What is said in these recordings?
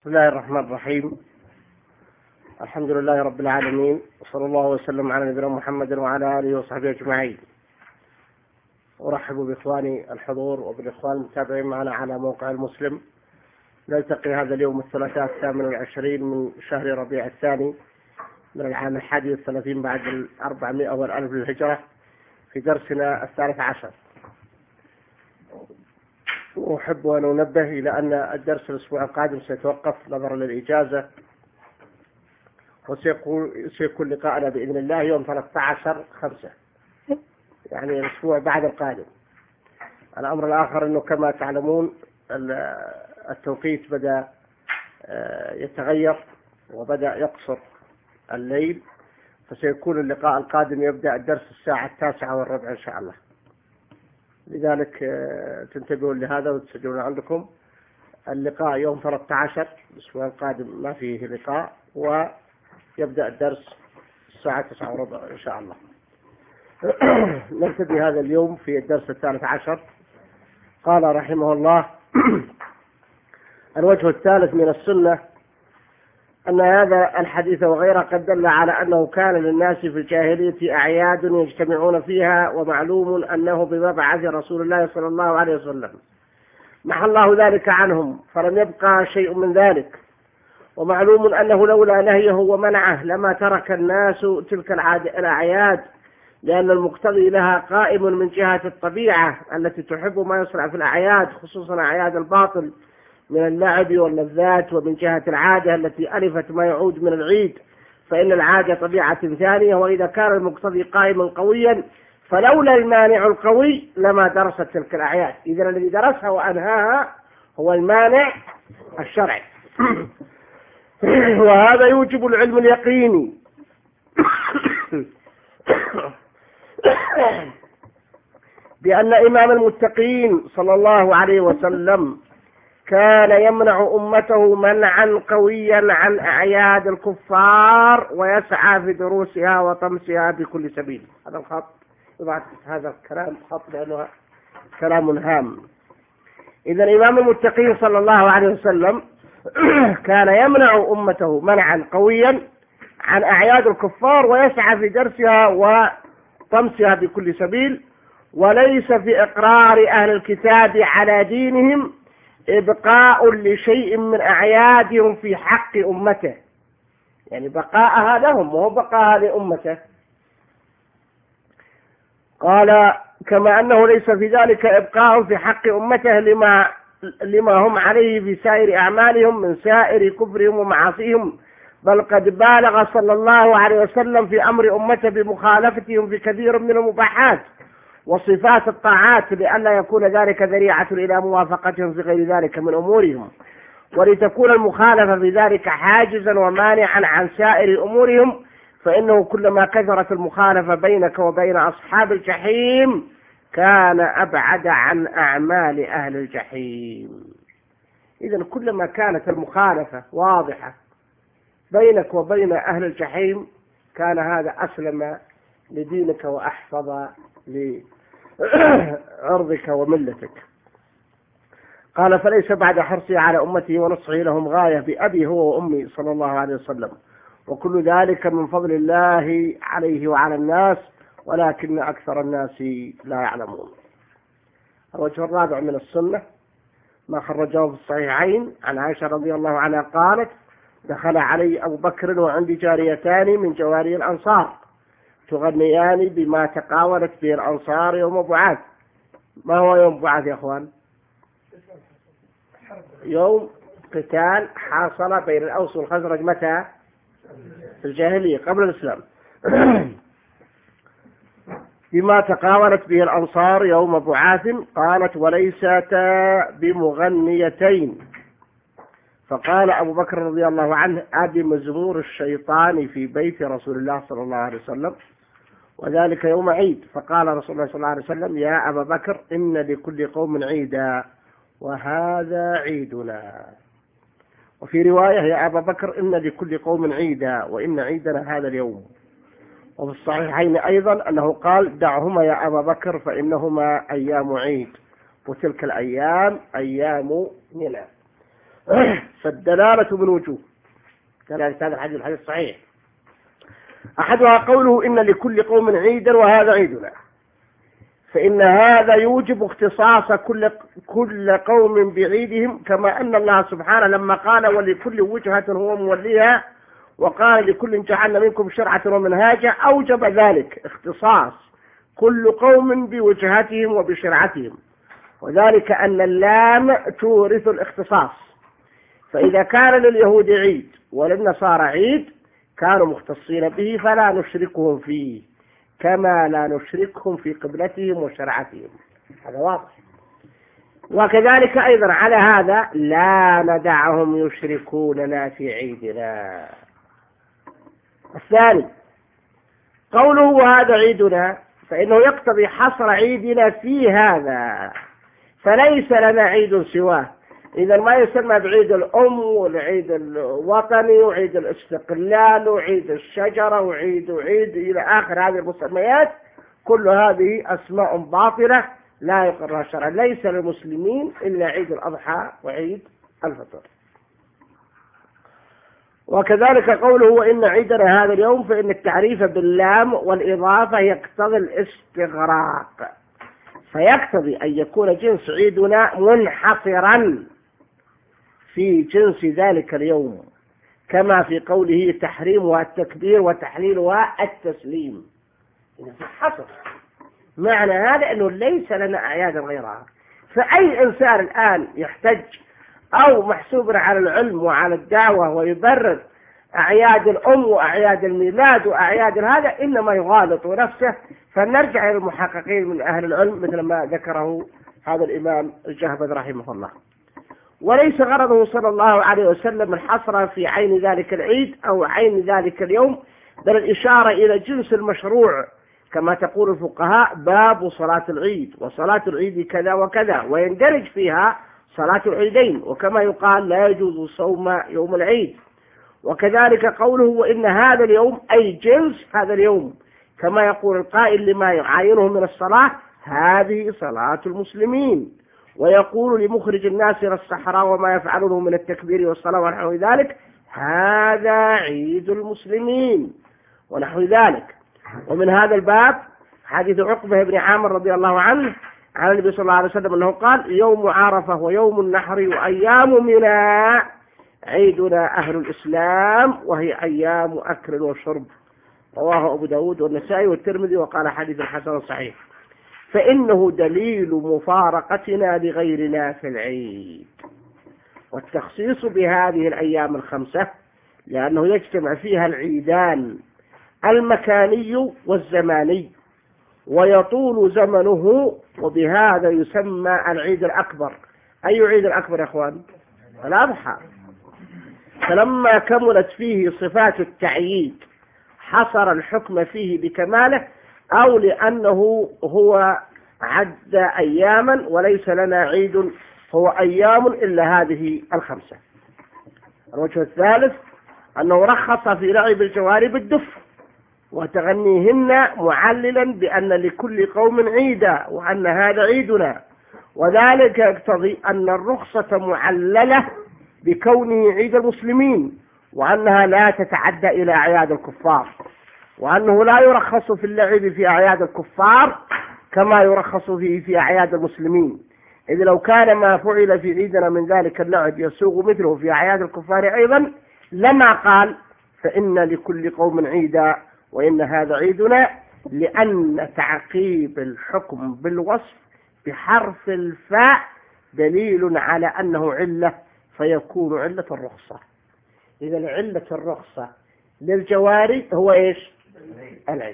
بسم الله الرحمن الرحيم. الحمد لله رب العالمين، وصلى الله وسلم على نبينا محمد وعلى آله وصحبه أجمعين. أرحب بإخواني الحضور وبالإخوان المتابعين معنا على موقع المسلم. نلتقي هذا اليوم الثلاثاء 28 من شهر ربيع الثاني من العام 31 بعد 400 والألف للهجرة في درسنا 13. وأحب أن أنبه إلى أن الدرس الأسبوع القادم سيتوقف نظرا للإجازة، وسيكون لقاءنا بإذن الله يوم 13/5، يعني الأسبوع بعد القادم. الأمر الآخر أنه كما تعلمون التوقيت بدأ يتغير وبدأ يقصر الليل، فسيكون اللقاء القادم يبدأ الدرس الساعة 9:15 إن شاء الله. لذلك تنتبهون لهذا وتسجلون عندكم. اللقاء يوم 13 الأسبوع القادم ما فيه لقاء، ويبدأ الدرس الساعة 9:15 إن شاء الله. نبتدي هذا اليوم في الدرس 13. قال رحمه الله: الوجه الثالث من السنة أن هذا الحديث وغيره قد دل على أنه كان للناس في الجاهلية أعياد يجتمعون فيها، ومعلوم أنه بمبعث رسول الله صلى الله عليه وسلم محى الله ذلك عنهم فلم يبقى شيء من ذلك، ومعلوم أنه لولا نهيه ومنعه لما ترك الناس تلك الأعياد، لأن المقتضي لها قائم من جهة الطبيعة التي تحب ما يصنع في الأعياد، خصوصا أعياد الباطل من اللعب واللذات، ومن جهة العادة التي ألفت ما يعود من العيد، فإن العادة طبيعة ثانية. وإذا كان المقتضي قائما قويا فلولا المانع القوي لما درست تلك الأعياد. إذن الذي درسها وأنهاها هو المانع الشرعي. وهذا يوجب العلم اليقيني بأن إمام المتقين صلى الله عليه وسلم كان يمنع أمته منعا قويا عن أعياد الكفار، ويسعى في دروسها وطمسها بكل سبيل. هذا الخط يضع هذا الكلام خط لأنه كلام هام. إذا إمام المتقين صلى الله عليه وسلم كان يمنع أمته منعا قويا عن أعياد الكفار، ويسعى في درسها وطمسها بكل سبيل، وليس في إقرار أهل الكتاب على دينهم إبقاء لشيء من أعيادهم في حق أمته، يعني بقاءها لهم وهو بقاءها لأمته. قال: كما أنه ليس في ذلك إبقاء في حق أمته لما هم عليه في سائر أعمالهم من سائر كفرهم ومعاصيهم، بل قد بالغ صلى الله عليه وسلم في أمر أمته بمخالفتهم في كثير من المباحات وصفات الطاعات، لئلا يكون ذلك ذريعة إلى موافقتهم في غير ذلك من أمورهم، ولتكون المخالفة في ذلك حاجزا ومانعا عن سائر أمورهم، فإنه كلما كثرت المخالفة بينك وبين أصحاب الجحيم كان أبعد عن أعمال أهل الجحيم. إذن كلما كانت المخالفة واضحة بينك وبين أهل الجحيم كان هذا أسلم لدينك وأحفظ لعرضك وملتك. قال: فليس بعد حرصه على أمته ونصحه لهم غاية بأبي هو وأمي صلى الله عليه وسلم، وكل ذلك من فضل الله عليه وعلى الناس، ولكن أكثر الناس لا يعلمون. الوجه الرابع من السنة ما خرجه في الصحيحين عن عائشة رضي الله عنها قالت: دخل علي أبو بكر وعندي جاريتان من جواري الأنصار تغنيان بما تقاولت به الأنصار يوم بعاث. ما هو يوم بعاث يا أخوان؟ يوم قتال حاصل بين الأوس والخزرج. متى؟ في الجاهلية قبل الإسلام. بما تقاولت به الأنصار يوم بعاث. قالت: وليستا بمغنيتين. فقال أبو بكر رضي الله عنه: أبي مزمور الشيطان في بيت رسول الله صلى الله عليه وسلم، وذلك يوم عيد. فقال رسول الله صلى الله عليه وسلم: يا أبا بكر إن لكل قوم عيدا وهذا عيدنا. وفي رواية: يا أبا بكر إن لكل قوم عيدا وإن عيدنا هذا اليوم. وفي الصحيحين أيضا أنه قال: دعهما يا أبا بكر فإنهما أيام عيد، وتلك الأيام أيام منى. فالدلالة من وجوه، كذلك هذا الحديث صحيح. أحدها قوله إن لكل قوم عيدا وهذا عيدنا، فإن هذا يوجب اختصاص كل قوم بعيدهم، كما أن الله سبحانه لما قال ولكل وجهة هو موليها وقال لكل جعلنا منكم شرعة ومنهاجا أوجب ذلك اختصاص كل قوم بوجهتهم وبشرعتهم، وذلك أن اللام تورث الاختصاص، فإذا كان لليهود عيد وللنصارى عيد كانوا مختصين به فلا نشركهم فيه كما لا نشركهم في قبلتهم وشرعتهم، هذا واضح. وكذلك أيضا على هذا لا ندعهم يشركوننا في عيدنا. الثاني قوله وهذا عيدنا، فإنه يقتضي حصر عيدنا في هذا، فليس لنا عيد سواه. إذا ما يسمى بعيد الأم والعيد الوطني وعيد الاستقلال وعيد الشجرة وعيد إلى آخر هذه المسميات، كل هذه أسماء باطلة لا يقرها شرعا. ليس للمسلمين إلا عيد الأضحى وعيد الفطر. وكذلك قوله وإن عيدنا هذا اليوم، فإن التعريف باللام والإضافة يقتضي الاستغراق، فيقتضي أن يكون جنس عيدنا منحصرا في جنس ذلك اليوم، كما في قوله تحريمها التكبير وتحليلها التسليم. في حصر معنى هذا أنه ليس لنا أعياد غيرها. فأي إنسان الآن يحتج أو محسوب على العلم وعلى الدعوة ويبرر أعياد الأم وأعياد الميلاد وأعياد هذا، إنما يغالط نفسه. فنرجع إلى المحققين من أهل العلم مثل ما ذكره هذا الإمام الجهبذ رحمه الله. وليس غرضه صلى الله عليه وسلم الحصر في عين ذلك العيد أو عين ذلك اليوم، بل الإشارة إلى جنس المشروع، كما تقول الفقهاء باب صلاة العيد، وصلاة العيد كذا وكذا، ويندرج فيها صلاة العيدين، وكما يقال لا يجوز صوم يوم العيد. وكذلك قوله وإن هذا اليوم أي جنس هذا اليوم، كما يقول القائل لما يعاينه من الصلاة هذه صلاة المسلمين، ويقول لمخرج الناس إلى الصحراء وما يفعلونه من التكبير والصلاة ونحو ذلك هذا عيد المسلمين ونحو ذلك. ومن هذا الباب حديث عقبة بن عامر رضي الله عنه عن النبي صلى الله عليه وسلم أنه قال يوم عرفة ويوم النحر وأيام منى عيدنا أهل الإسلام وهي أيام أكل وشرب، رواه أبو داود والنسائي والترمذي وقال حديث حسن صحيح. فإنه دليل مفارقتنا لغيرنا في العيد، والتخصيص بهذه الأيام الخمسة لأنه يجتمع فيها العيدان المكاني والزماني ويطول زمنه، وبهذا يسمى العيد الأكبر. أي عيد الأكبر يا أخوان؟ الأضحى. فلما كملت فيه صفات التعييد حصر الحكم فيه بكماله، أو لأنه هو عد أياما وليس لنا عيد هو أيام إلا هذه الخمسة. الوجه الثالث أنه رخص في لعب الجواري بالدف وتغنيهن معللا بأن لكل قوم عيدا وأن هذا عيدنا، وذلك يقتضي أن الرخصة معللة بكونه عيد المسلمين، وأنها لا تتعدى إلى أعياد الكفار، وأنه لا يرخص في اللعب في أعياد الكفار كما يرخص فيه في أعياد المسلمين، إذ لو كان ما فعل في عيدنا من ذلك اللعب يسوغ مثله في أعياد الكفار أيضا لما قال فإن لكل قوم عيدا وإن هذا عيدنا، لأن تعقيب الحكم بالوصف بحرف الفاء دليل على أنه علة فيكون علة الرخصة. إذا علة الرخصة للجواري هو إيش؟ العيد.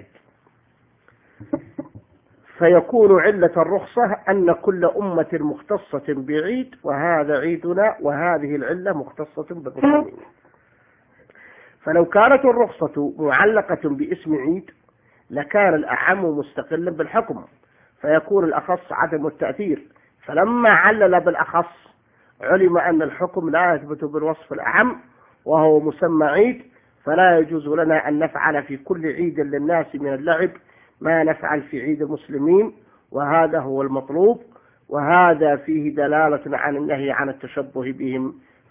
فيكون علة الرخصة أن كل أمة مختصة بعيد وهذا عيدنا، وهذه العلة مختصة بالمسلمين. فلو كانت الرخصة معلقة باسم عيد لكان الأعم مستقلا بالحكم فيكون الأخص عدم التأثير، فلما علل بالأخص علم أن الحكم لا يثبت بالوصف الأعم وهو مسمى عيد، فلا يجوز لنا أن نفعل في كل عيد للناس من اللعب ما نفعل في عيد المسلمين، وهذا هو المطلوب، وهذا فيه دلالة عن النهي عن التشبه بهم في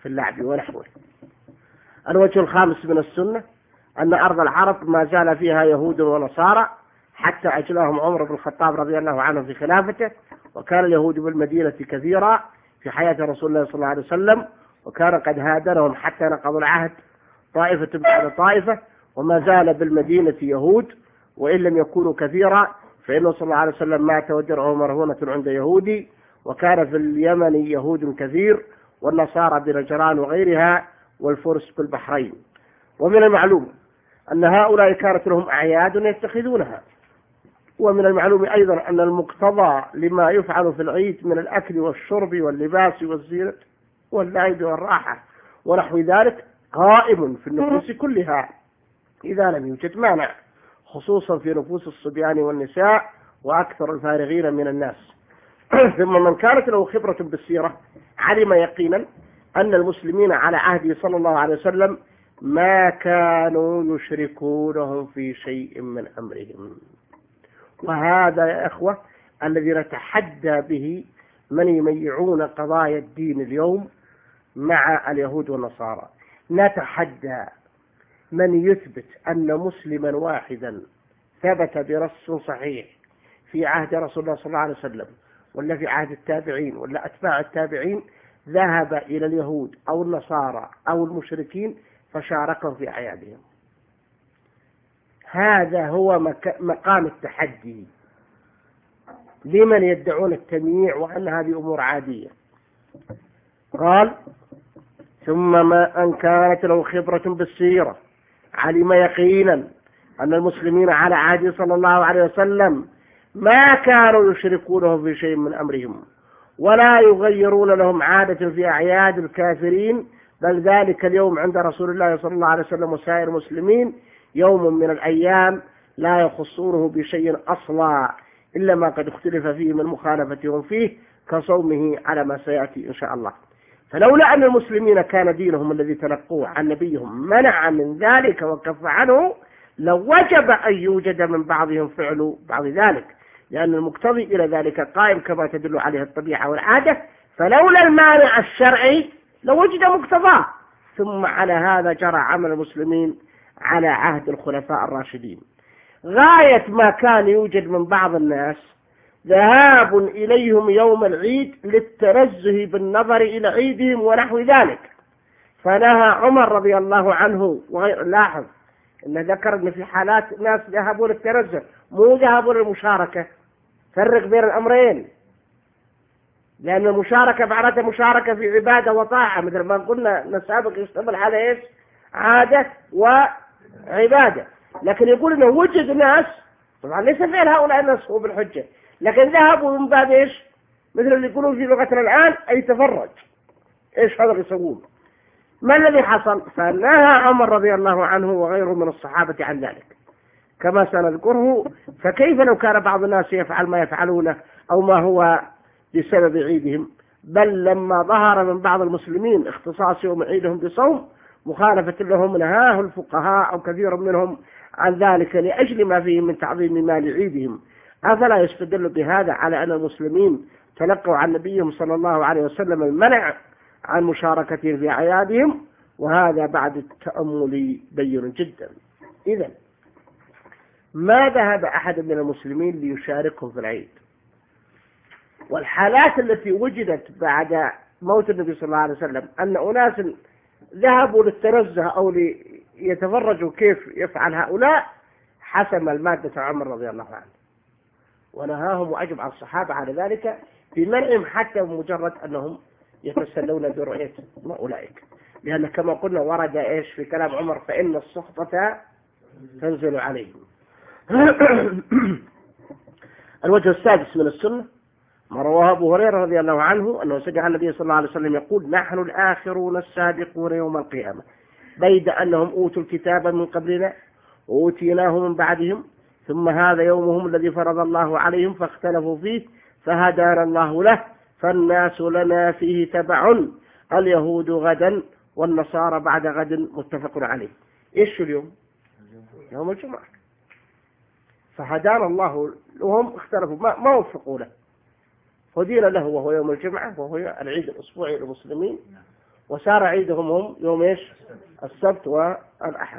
في اللعب ونحوه. الوجه الخامس من السنة أن أرض العرب ما زال فيها يهود ونصارى حتى أجلاهم عمر بن الخطاب رضي الله عنه في خلافته، وكان اليهود بالمدينة كثيرا في حياة رسول الله صلى الله عليه وسلم، وكان قد هادرهم حتى نقضوا العهد طائفة بعد طائفة، وما زال بالمدينة يهود وإن لم يكونوا كثيرا، فإنه صلى الله عليه وسلم مات ودرعه مرهونة عند يهودي، وكان في اليمن يهود كثير والنصارى بنجران وغيرها والفرس بالبحرين. ومن المعلوم أن هؤلاء كانت لهم أعياد يتخذونها، ومن المعلوم أيضا أن المقتضى لما يفعل في العيد من الأكل والشرب واللباس والزينة واللعب والراحة ونحو ذلك قائم في النفوس كلها إذا لم يوجد مانع، خصوصا في نفوس الصبيان والنساء وأكثر الفارغين من الناس. ثم من كانت له خبرة بالسيرة علم يقينا أن المسلمين على عهده صلى الله عليه وسلم ما كانوا يشركونهم في شيء من أمرهم. وهذا يا إخوة الذي نتحدى به من يميعون قضايا الدين اليوم مع اليهود والنصارى. نتحدى من يثبت أن مسلما واحدا ثبت برص صحيح في عهد رسول الله صلى الله عليه وسلم ولا في عهد التابعين ولا أتباع التابعين ذهب إلى اليهود أو النصارى أو المشركين فشاركهم في أعيادهم. هذا هو مقام التحدي لمن يدعون التمييع وأن هذه أمور عادية. قال ثم ما أن كانت له خبرة بالسيرة علم يقينا أن المسلمين على عهد صلى الله عليه وسلم ما كانوا يشركونه في شيء من أمرهم ولا يغيرون لهم عادة في أعياد الكافرين، بل ذلك اليوم عند رسول الله صلى الله عليه وسلم وسائر المسلمين يوم من الأيام لا يخصونه بشيء أصلا إلا ما قد اختلف فيه من مخالفتهم فيه كصومه على ما سيأتي إن شاء الله. فلولا أن المسلمين كان دينهم الذي تلقوه عن نبيهم منع من ذلك وكف عنه لوجب أن يوجد من بعضهم فعل بعض ذلك، لأن المقتضي إلى ذلك قائم كما تدل عليه الطبيعة والعادة، فلولا المانع الشرعي لوجد مقتضاه. ثم على هذا جرى عمل المسلمين على عهد الخلفاء الراشدين. غاية ما كان يوجد من بعض الناس ذهاب إليهم يوم العيد للتنزه بالنظر إلى عيدهم ونحو ذلك، فنهى عمر رضي الله عنه وغير. لاحظ أن ذكر أن في حالات ناس ذهبوا للتنزه مو ذهبوا للمشاركة. فرق بين الأمرين، لأن المشاركة معناتها مشاركة في عبادة وطاعة، مثل ما قلنا نسابق يشتمل على إيش؟ عادة وعبادة. لكن يقول إنه وجد ناس طبعا ليس فعل هؤلاء الناس هو بالحجة، لكن ذهبوا من باب إيش؟ مثل اللي يقولون في لغتنا الآن أي تفرج. إيش هذا يسوون؟ ما الذي حصل؟ فنهى عمر رضي الله عنه وغيره من الصحابة عن ذلك كما سنذكره. فكيف لو كان بعض الناس يفعل ما يفعلونه أو ما هو بسبب عيدهم؟ بل لما ظهر من بعض المسلمين اختصاص يوم عيدهم بصوم مخالفة لهم نهاه الفقهاء أو كثير منهم عن ذلك لأجل ما فيه من تعظيم مال عيدهم. أفلا يستدل بهذا على أن المسلمين تلقوا عن نبيهم صلى الله عليه وسلم المنع عن مشاركتهم في أعيادهم؟ وهذا بعد التأمل بين جدا. إذن ما ذهب أحد من المسلمين ليشاركهم في العيد. والحالات التي وجدت بعد موت النبي صلى الله عليه وسلم أن أناس ذهبوا للتنزه أو ليتفرجوا كيف يفعل هؤلاء، حسم المادة عمر رضي الله عنه ونهاهم وأجمع الصحابة على ذلك بمنعهم حتى بمجرد أنهم يتسلون برؤية أولئك، لأن كما قلنا ورد إيش في كلام عمر فإن السخطة تنزل عليهم. الوجه السادس من السنة ما رواه أبو هريرة رضي الله عنه أنه سمع النبي صلى الله عليه وسلم يقول نحن الآخرون السابقون يوم القيامة بيد أنهم أوتوا الكتاب من قبلنا وأوتيناه من بعدهم، ثم هذا يومهم الذي فرض الله عليهم فاختلفوا فيه فهدانا الله له، فالناس لنا فيه تبع، اليهود غدا والنصارى بعد غد، متفق عليه. إيش اليوم؟ يوم الجمعة. فهدانا الله لهم اختلفوا ما وفقوا له، هدينا له وهو يوم الجمعة وهو العيد الأسبوعي للمسلمين، وصار عيدهم هم يوم إيش؟ السبت والأحد.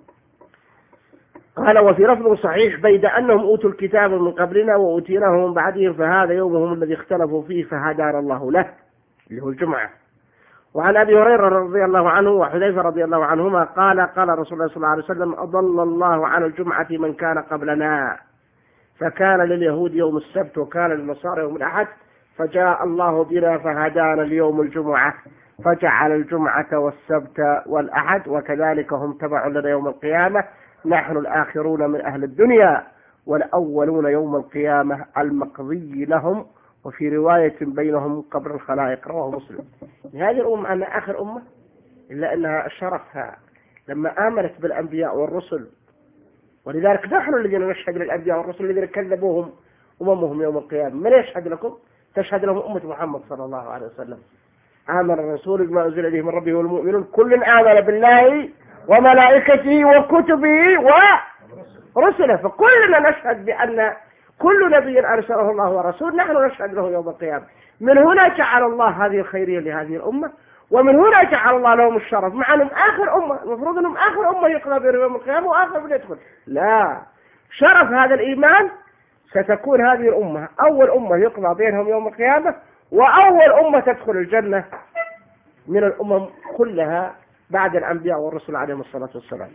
قال وفي لفظ صحيح بيد أنهم أوتوا الكتاب من قبلنا وأوتيناه من بعدهم فهذا يومهم الذي اختلفوا فيه فهدانا الله له، اللي هو الجمعة. وعن أبي هريرة رضي الله عنه وحذيفة رضي الله عنهما قال قال رسول الله صلى الله عليه وسلم أضل الله عن الجمعة من كان قبلنا، فكان لليهود يوم السبت وكان للنصارى يوم الأحد، فجاء الله بنا فهدانا اليوم الجمعة، فجعل الجمعة والسبت والأحد، وكذلك هم تبع لنا يوم القيامة، نحن الآخرون من أهل الدنيا والأولون يوم القيامة المقضي لهم، وفي رواية بينهم قبر الخلائق. رواه مسلم. هذه الأمة أن آخر أمة إلا أنها شرفها لما آمنت بالأنبياء والرسل، ولذلك نحن الذين نشهد للأنبياء والرسل الذين كذبوهم أممهم يوم القيامة. من يشهد لكم؟ تشهد لهم أمة محمد صلى الله عليه وسلم. آمن الرسول بما أنزل إليه من ربه والمؤمنون كل آمن بالله وملائكته وكتبه ورسله، فكلنا نشهد بأن كل نبي أرسله الله ورسول نحن نشهد له يوم القيامة. من هنا جعل الله هذه الخيرية لهذه الأمة، ومن هنا جعل الله لهم الشرف، مع أنهم آخر أمة، المفروض أنهم آخر أمة يقضى بهم يوم القيامة وآخر من يدخل. لا، شرف هذا الإيمان ستكون هذه الأمة أول أمة يقضى بينهم يوم القيامة، وأول أمة تدخل الجنة من الأمم كلها بعد الأنبياء والرسل عليهم الصلاة والسلام.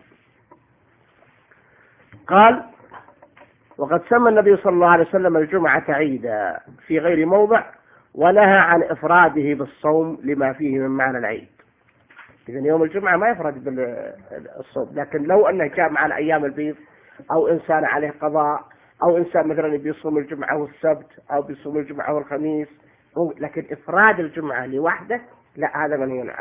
قال وقد سمى النبي صلى الله عليه وسلم الجمعة عيدا في غير موضع، ونهى عن إفراده بالصوم لما فيه من معنى العيد. إذن يوم الجمعة ما يفرد بالصوم، لكن لو أنه جاء مع الأيام البيض أو إنسان عليه قضاء أو إنسان مثلا بيصوم الجمعة والسبت أو بيصوم الجمعة والخميس، لكن إفراد الجمعة لوحده لا، هذا منهي عنه.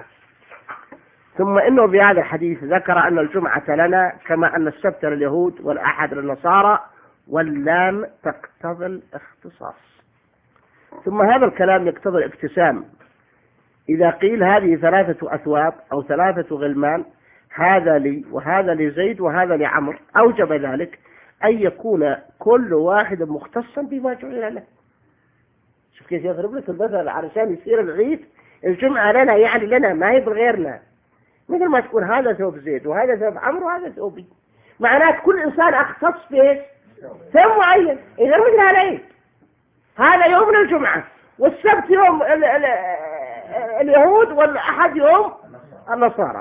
ثم إنه بهذا الحديث ذكر أن الجمعة لنا كما أن السبت لليهود والأحد للنصارى، واللام تقتضي الاختصاص. ثم هذا الكلام يقتضي الابتسام. إذا قيل هذه 3 أثواب أو 3 غلمان، هذا لي وهذا لزيد وهذا لعمر، أوجب ذلك أن يكون كل واحد مختصا بما جعل له. شوف كيف يضرب لك المثل علشان يصير العيد الجمعة لنا، يعني لنا ما هي بغيرنا، مثل ما تكون هذا ثوب زيد وهذا ثوب عمر وهذا ثوبي، معناه كل إنسان أختص به ثوب معين. إذا مثل العيد هذا يوم الجمعة، والسبت يوم اليهود، والأحد يوم النصارى.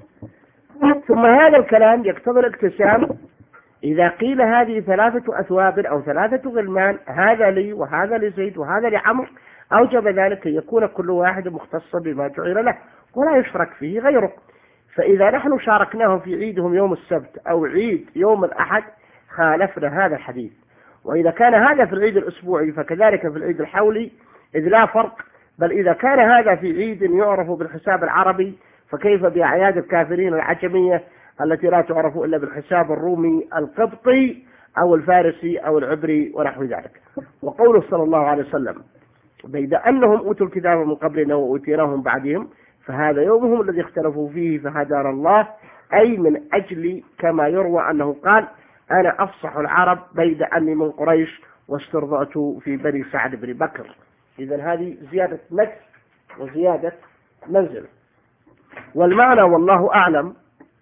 ثم هذا الكلام يقتضي الاقتسام. إذا قيل هذه 3 أثواب أو 3 غلمان، هذا لي وهذا لزيد وهذا لعمر، أوجب ذلك أن يكون كل واحد مختصا بما جعل له ولا يشرك فيه غيره. فإذا نحن شاركناهم في عيدهم يوم السبت أو عيد يوم الأحد خالفنا هذا الحديث. وإذا كان هذا في العيد الأسبوعي فكذلك في العيد الحولي، إذ لا فرق. بل إذا كان هذا في عيد يعرف بالحساب العربي فكيف بأعياد الكافرين العجمية التي لا تعرف إلا بالحساب الرومي القبطي أو الفارسي أو العبري ونحو ذلك. وقوله صلى الله عليه وسلم بيد أنهم أوتوا الكتاب من قبلنا وأوتيناهم بعدهم، فهذا يومهم الذي اختلفوا فيه فهدانا الله، أي من أجل كما يروى أنه قال أنا أفصح العرب بيد أني من قريش واسترضعت في بني سعد بن بكر. إذن هذه زيادة نفس وزيادة منزل. والمعنى والله أعلم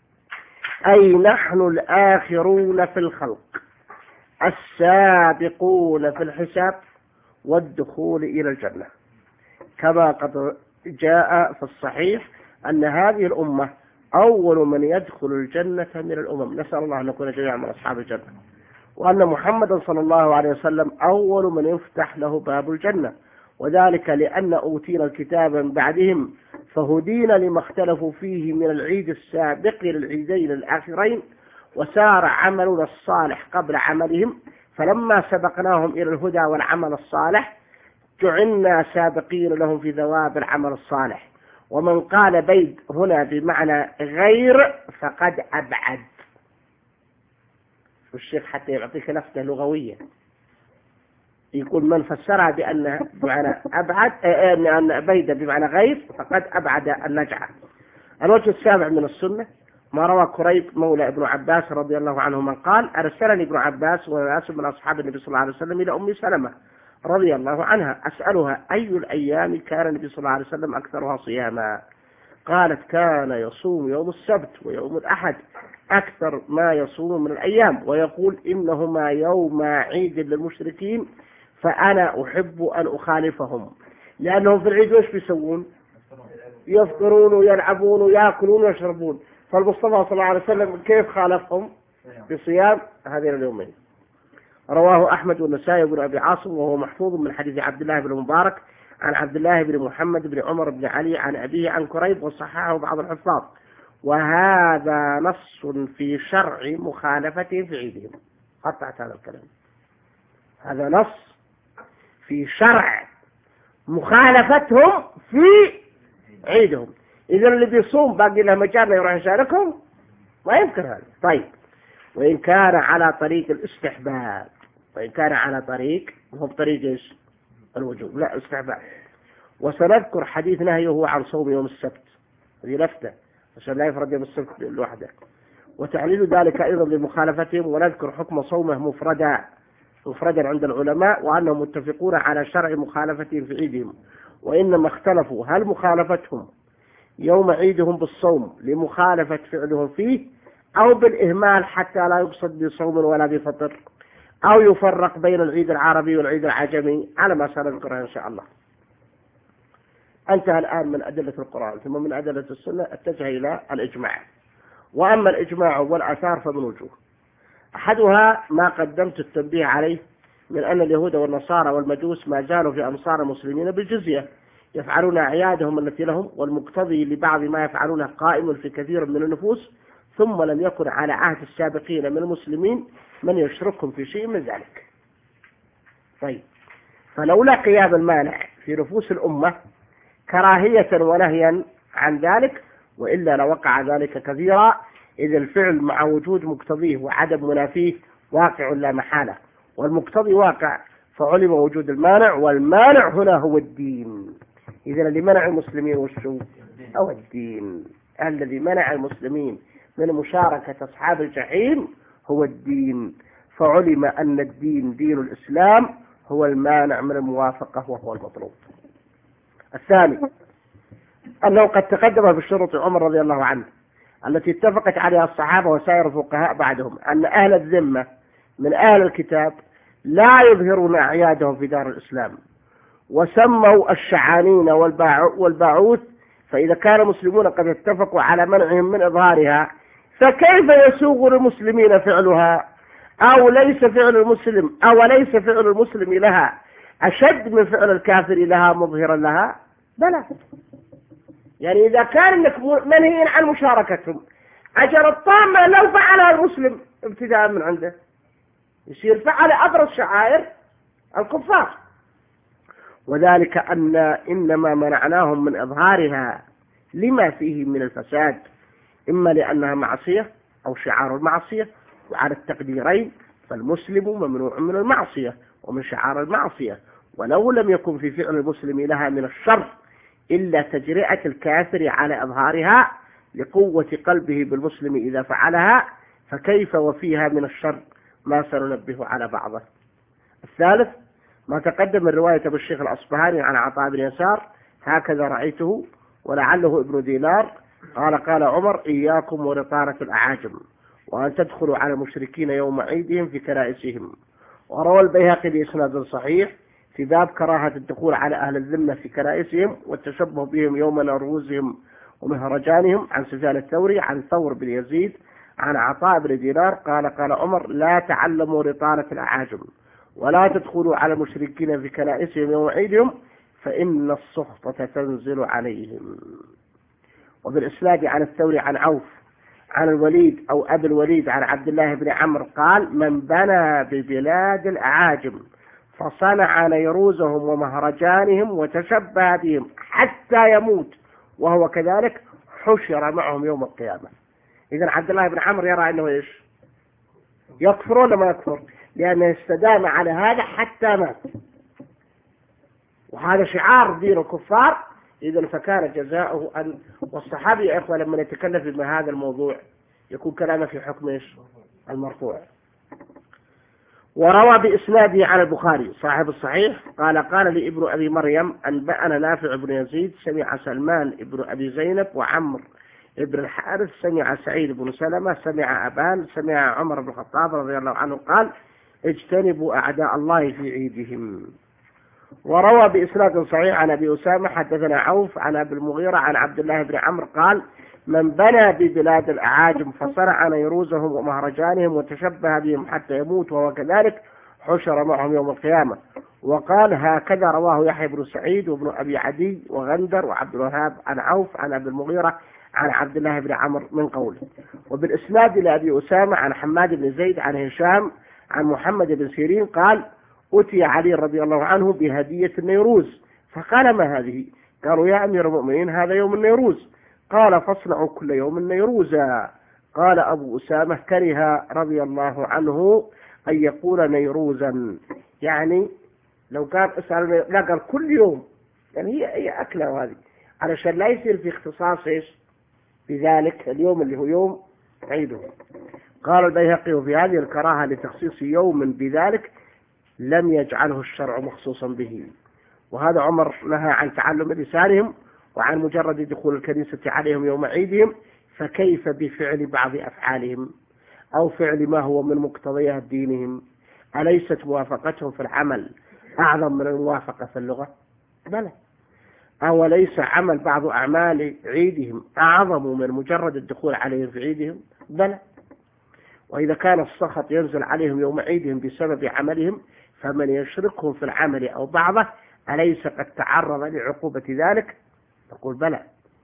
أي نحن الآخرون في الخلق السابقون في الحساب والدخول إلى الجنة، كما قد جاء في الصحيح أن هذه الأمة أول من يدخل الجنة من الأمم، نسأل الله أن نكون جميعا من أصحاب الجنة، وأن محمدا صلى الله عليه وسلم أول من يفتح له باب الجنة، وذلك لأن أوتينا الكتاب من بعدهم فهدينا لما اختلفوا فيه من العيد السابق للعيدين الآخرين، وسار عملنا الصالح قبل عملهم، فلما سبقناهم إلى الهدى والعمل الصالح جعلنا سابقين لهم في ثواب العمل الصالح. ومن قال بيد هنا بمعنى غير فقد أبعد. والشيخ حتى يعطيك لفتة لغوية يقول من فسرها بأن بمعنى أبعد أن بيد بمعنى غير فقد أبعد النجعة. الوجه السابع من السنة ما روى كريب مولى ابن عباس رضي الله عنهما قال أرسلني ابن عباس وناس من أصحاب النبي صلى الله عليه وسلم إلى أم سلمة رضي الله عنها أسألها أي الأيام كان النبي صلى الله عليه وسلم أكثرها صياما، قالت كان يصوم يوم السبت ويوم الأحد أكثر ما يصوم من الأيام، ويقول إنهما يوم عيد للمشركين فأنا أحب أن أخالفهم، لأنهم في العيد وش بيسوون؟ يفطرون ويلعبون ويأكلون ويشربون. فالمصطفى صلى الله عليه وسلم كيف خالفهم؟ بصيام هذين اليومين. رواه أحمد والنسائي بن أبي عاصم، وهو محفوظ من حديث عبد الله بن مبارك عن عبد الله بن محمد بن عمر بن علي عن أبيه عن كريب، وصححه بعض الحفاظ. وهذا نص في شرع مخالفتهم في عيدهم. قطعت هذا الكلام. هذا نص في شرع مخالفتهم في عيدهم. إذا اللي بيصوم باقي له مجال يروح يشاركهم؟ ما يمكن هذا. طيب، وإن كان على طريق الاستحباب، وإن كان على طريق هو بطريق إيش؟ الوجوب، لا استحباب. وسنذكر حديث نهيه عن صوم يوم السبت، هذه لفتة عشان لا يفرد يوم السبت لوحده، وتعليل ذلك أيضا لمخالفتهم. ونذكر حكم صومه مفردا عند العلماء، وأنهم متفقون على شرع مخالفتهم في عيدهم، وإنما اختلفوا هل مخالفتهم يوم عيدهم بالصوم لمخالفة فعلهم فيه، أو بالإهمال حتى لا يقصد بصوم ولا بفطر، أو يفرق بين العيد العربي والعيد العجمي، على ما سنذكرها إن شاء الله. انتهى الآن من أدلة القرآن، ثم من أدلة السنة اتجه إلى الإجماع. وأما الإجماع والآثار فمن وجوه. أحدها ما قدمت التنبيه عليه من أن اليهود والنصارى والمجوس ما زالوا في أمصار المسلمين بالجزية، يفعلون أعيادهم التي لهم، والمقتضي لبعض ما يفعلونه قائم في كثير من النفوس، ثم لم يكن على عهد السابقين من المسلمين من يشركهم في شيء من ذلك. طيب، فلولا قيام المانع في نفوس الأمة كراهية ونهيا عن ذلك، وإلا لوقع ذلك كثيرا، إذ الفعل مع وجود مقتضيه وعدم منافيه واقع لا محالة، والمقتضي واقع فعلم وجود المانع، والمانع هنا هو الدين. إذن اللي منع المسلمين والشو أو الدين، الذي منع المسلمين من مشاركة أصحاب الجحيم هو الدين، فعلم أن الدين دين الإسلام هو المانع من الموافقة وهو المطلوب. الثاني أنه قد تقدم بشروط عمر رضي الله عنه التي اتفقت عليها الصحابة وسائر الفقهاء بعدهم، أن أهل الذمة من أهل الكتاب لا يظهرون أعيادهم في دار الإسلام، وسموا الشعانين والباعوث، فإذا كان المسلمون قد اتفقوا على منعهم من إظهارها، فكيف يسوغ للمسلمين فعلها؟ أوليس فعل المسلم لها أشد من فعل الكافر لها مظهرا لها؟ بلى. يعني إذا كان انك منهي عن مشاركتهم، أجر الطامة لو فعلها المسلم ابتداء من عنده يصير فعل أبرز شعائر الكفار، وذلك أن إنما منعناهم من إظهارها لما فيه من الفساد، إما لأنها معصية أو شعار المعصية، وعلى التقديرين فالمسلم ممنوع من المعصية ومن شعار المعصية، ولو لم يكن في فعل المسلم لها من الشر إلا تجرئة الكافر على إظهارها لقوة قلبه بالمسلم إذا فعلها، فكيف وفيها من الشر ما سننبه على بعضه. الثالث ما تقدم من رواية بالشيخ الأصبهاني عن عطاء بن يسار هكذا رأيته ولعله ابن دينار قال عمر: إياكم ورطانة الأعاجم، وأن تدخلوا على المشركين يوم عيدهم في كنائسهم. وروى البيهقي بإسناد صحيح في باب كراهة الدخول على أهل الذمة في كنائسهم والتشبه بهم يوم نروزهم ومهرجانهم، عن سفيان الثوري عن ثور بن يزيد عن عطاء بن دينار قال عمر: لا تعلموا رطانة الأعاجم، ولا تدخلوا على المشركين في كنائسهم يوم عيدهم، فإن السخطة تنزل عليهم. وبالإسناد عن الثوري عن عوف عن الوليد أو أبي الوليد عن عبد الله بن عمرو قال: من بنى ببلاد الأعاجم فصنع نيروزهم ومهرجانهم وتشبه بهم حتى يموت وهو كذلك حشر معهم يوم القيامة. إذن عبد الله بن عمرو يرى أنه إيش؟ يكفر ولا ما يكفر؟ لأنه استدام على هذا حتى مات، وهذا شعار دين الكفار. إذن فكان جزاؤه أن، والصحابي يا إخوة لما يتكلم في هذا الموضوع يكون كلامه في حكم إيش؟ المرفوع. وروى بإسناده عن البخاري صاحب الصحيح قال لي ابن أبي مريم أنبأنا نافع بن يزيد سمع سلمان ابن أبي زينب وعمر ابن الحارث سمع سعيد بن سلمة سمع أبان سمع عمر بن الخطاب رضي الله عنه قال اجتنبوا أعداء الله في عيدهم. وروى بإسناد صحيح عن أبي أسامة حدثنا عوف عن أبي المغيرة عن عبد الله بن عمرو قال من بنى ببلاد الأعاجم فصنع نيروزهم ومهرجانهم وتشبه بهم حتى يموت وهو كذلك حشر معهم يوم القيامة. وقال هكذا رواه يحيى بن سعيد وابن أبي عدي وغندر وعبد الوهاب عن عوف عن أبي المغيرة عن عبد الله بن عمرو من قوله. وبالإسناد لأبي أسامة عن حماد بن زيد عن هشام عن محمد بن سيرين قال أتي علي رضي الله عنه بهدية النيروز فقال ما هذه؟ قالوا يا أمير المؤمنين هذا يوم النيروز. قال فاصنعوا كل يوم نيروزا. قال أبو أسامة كره رضي الله عنه أن يقول نيروزا، يعني لو كان اسأل لا قال كل يوم، يعني هي أكلة هذه علشان لا يصير في اختصاص إيش بذلك اليوم اللي هو يوم عيده. قال البيهقي في هذه الكراهة لتخصيص يوم بذلك لم يجعله الشرع مخصوصا به. وهذا عمر نهى عن تعلم لسانهم وعن مجرد دخول الكنيسة عليهم يوم عيدهم، فكيف بفعل بعض أفعالهم أو فعل ما هو من مقتضيات دينهم؟ أليست موافقتهم في العمل أعظم من الموافقة في اللغة؟ بلى. أوليس عمل بعض أعمال عيدهم أعظم من مجرد الدخول عليهم في عيدهم؟ بلى. وإذا كان السخط ينزل عليهم يوم عيدهم بسبب عملهم فمن يشركهم في العمل أو بعضه أليس قد تعرض لعقوبة ذلك؟ تقول بلى.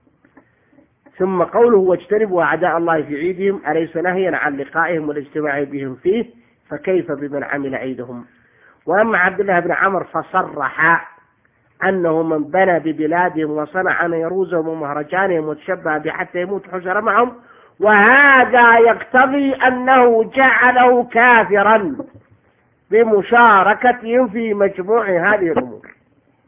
ثم قوله واجتنبوا أعداء الله في عيدهم أليس نهيا عن لقائهم والاجتماع بهم فيه؟ فكيف بمن عمل عيدهم؟ وأما عبد الله بن عمرو فصرح أنه من بنى ببلادهم وصنع نيروزهم ومهرجانهم وتشبه بحتى يموت حشر معهم، وهذا يقتضي أنه جعله كافرا بمشاركتهم في مجموع هذه الأمور،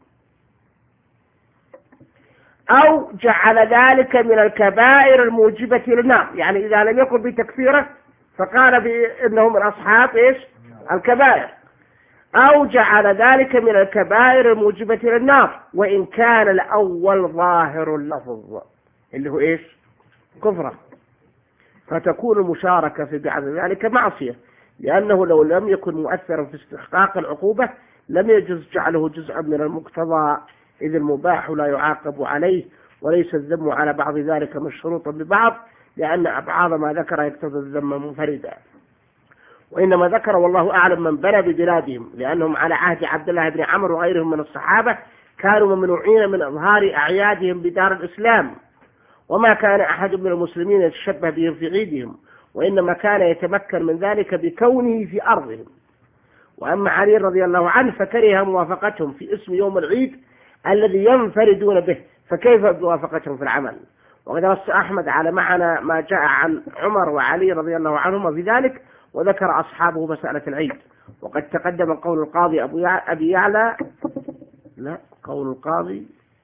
أو جعل ذلك من الكبائر الموجبة للنار. يعني إذا لم يكن بتكفيره فقال بأنه من أصحاب إيش الكبائر، أو جعل ذلك من الكبائر الموجبة للنار، وإن كان الأول ظاهر اللفظ اللي هو إيش كفرة، فتكون المشاركة في بعض ذلك معصية، لأنه لو لم يكن مؤثرا في استحقاق العقوبة لم يجوز جعله جزءا من المقتضى، إذ المباح لا يعاقب عليه، وليس الذم على بعض ذلك مشروطا ببعض، لأن أبعاد ما ذكر يقتضي الذم منفردا. وإنما ذكر والله أعلم من بنى ببلادهم، لأنهم على عهد عبد الله بن عمرو وغيرهم من الصحابة كانوا ممنوعين من إظهار أعيادهم بدار الإسلام، وما كان أحد من المسلمين يتشبه بهم في عيدهم، وإنما كان يتمكن من ذلك بكونه في أرضهم. وأما علي رضي الله عنه فكره موافقتهم في اسم يوم العيد الذي ينفردون به، فكيف بموافقتهم في العمل؟ وقد نص أحمد على معنى ما جاء عن عمر وعلي رضي الله عنهما في ذلك، وذكر أصحابه مسألة العيد. وقد تقدم قول القاضي أبي يعلى قول القاضي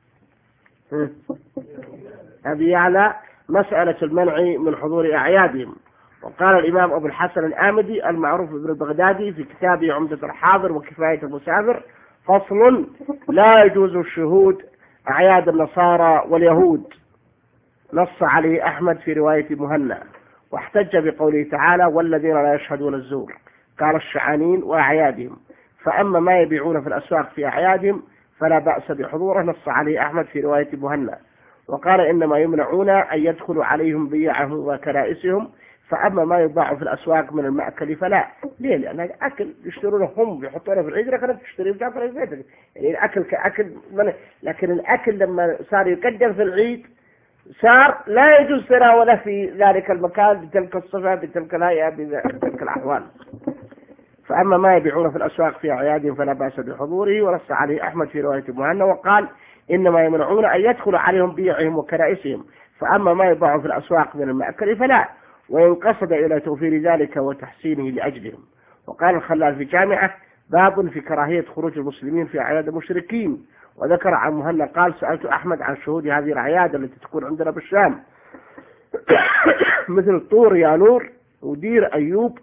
أبي يعلى مسألة المنع من حضور أعيادهم. وقال الإمام أبو الحسن الآمدي المعروف ابن البغدادي في كتابه عمدة الحاضر وكفاية المسافر فصل لا يجوز الشهود أعياد النصارى واليهود، نص عليه أحمد في رواية مهنا، واحتج بقوله تعالى والذين لا يشهدون الزور، قال الشعانين وأعيادهم. فأما ما يبيعون في الأسواق في أعيادهم فلا بأس بحضوره، نص عليه أحمد في رواية مهنا. وقال إنما يمنعون أن يدخلوا عليهم بيعهم وكنائسهم، فأما ما يباع في الأسواق من المأكل فلا. ليه؟ لأن الأكل يشترونه هم يحطونه في العيد، لكن تشتري في البيت، يعني الأكل كأكل لكن الأكل لما صار يقدم في العيد صار لا يجوز تناوله في ذلك المكان بتلك الصفة بتلك الهيئة بتلك الأحوال. فأما ما يبيعون في الأسواق في أعيادهم فلا بأس بحضوره، ونص عليه أحمد في رواية مهنا. وقال إنما يمنعون أن يدخلوا عليهم بيعهم وكنائسهم، فأما ما يباع في الأسواق من المأكل فلا، وإن قصد إلى توفير ذلك وتحسينه لأجلهم. وقال الخلال في جامعة باب في كراهية خروج المسلمين في أعياد المشركين. وذكر عن مهنا قال سألت أحمد عن شهود هذه الأعياد التي تكون عندنا بالشام مثل طور يانور ودير أيوب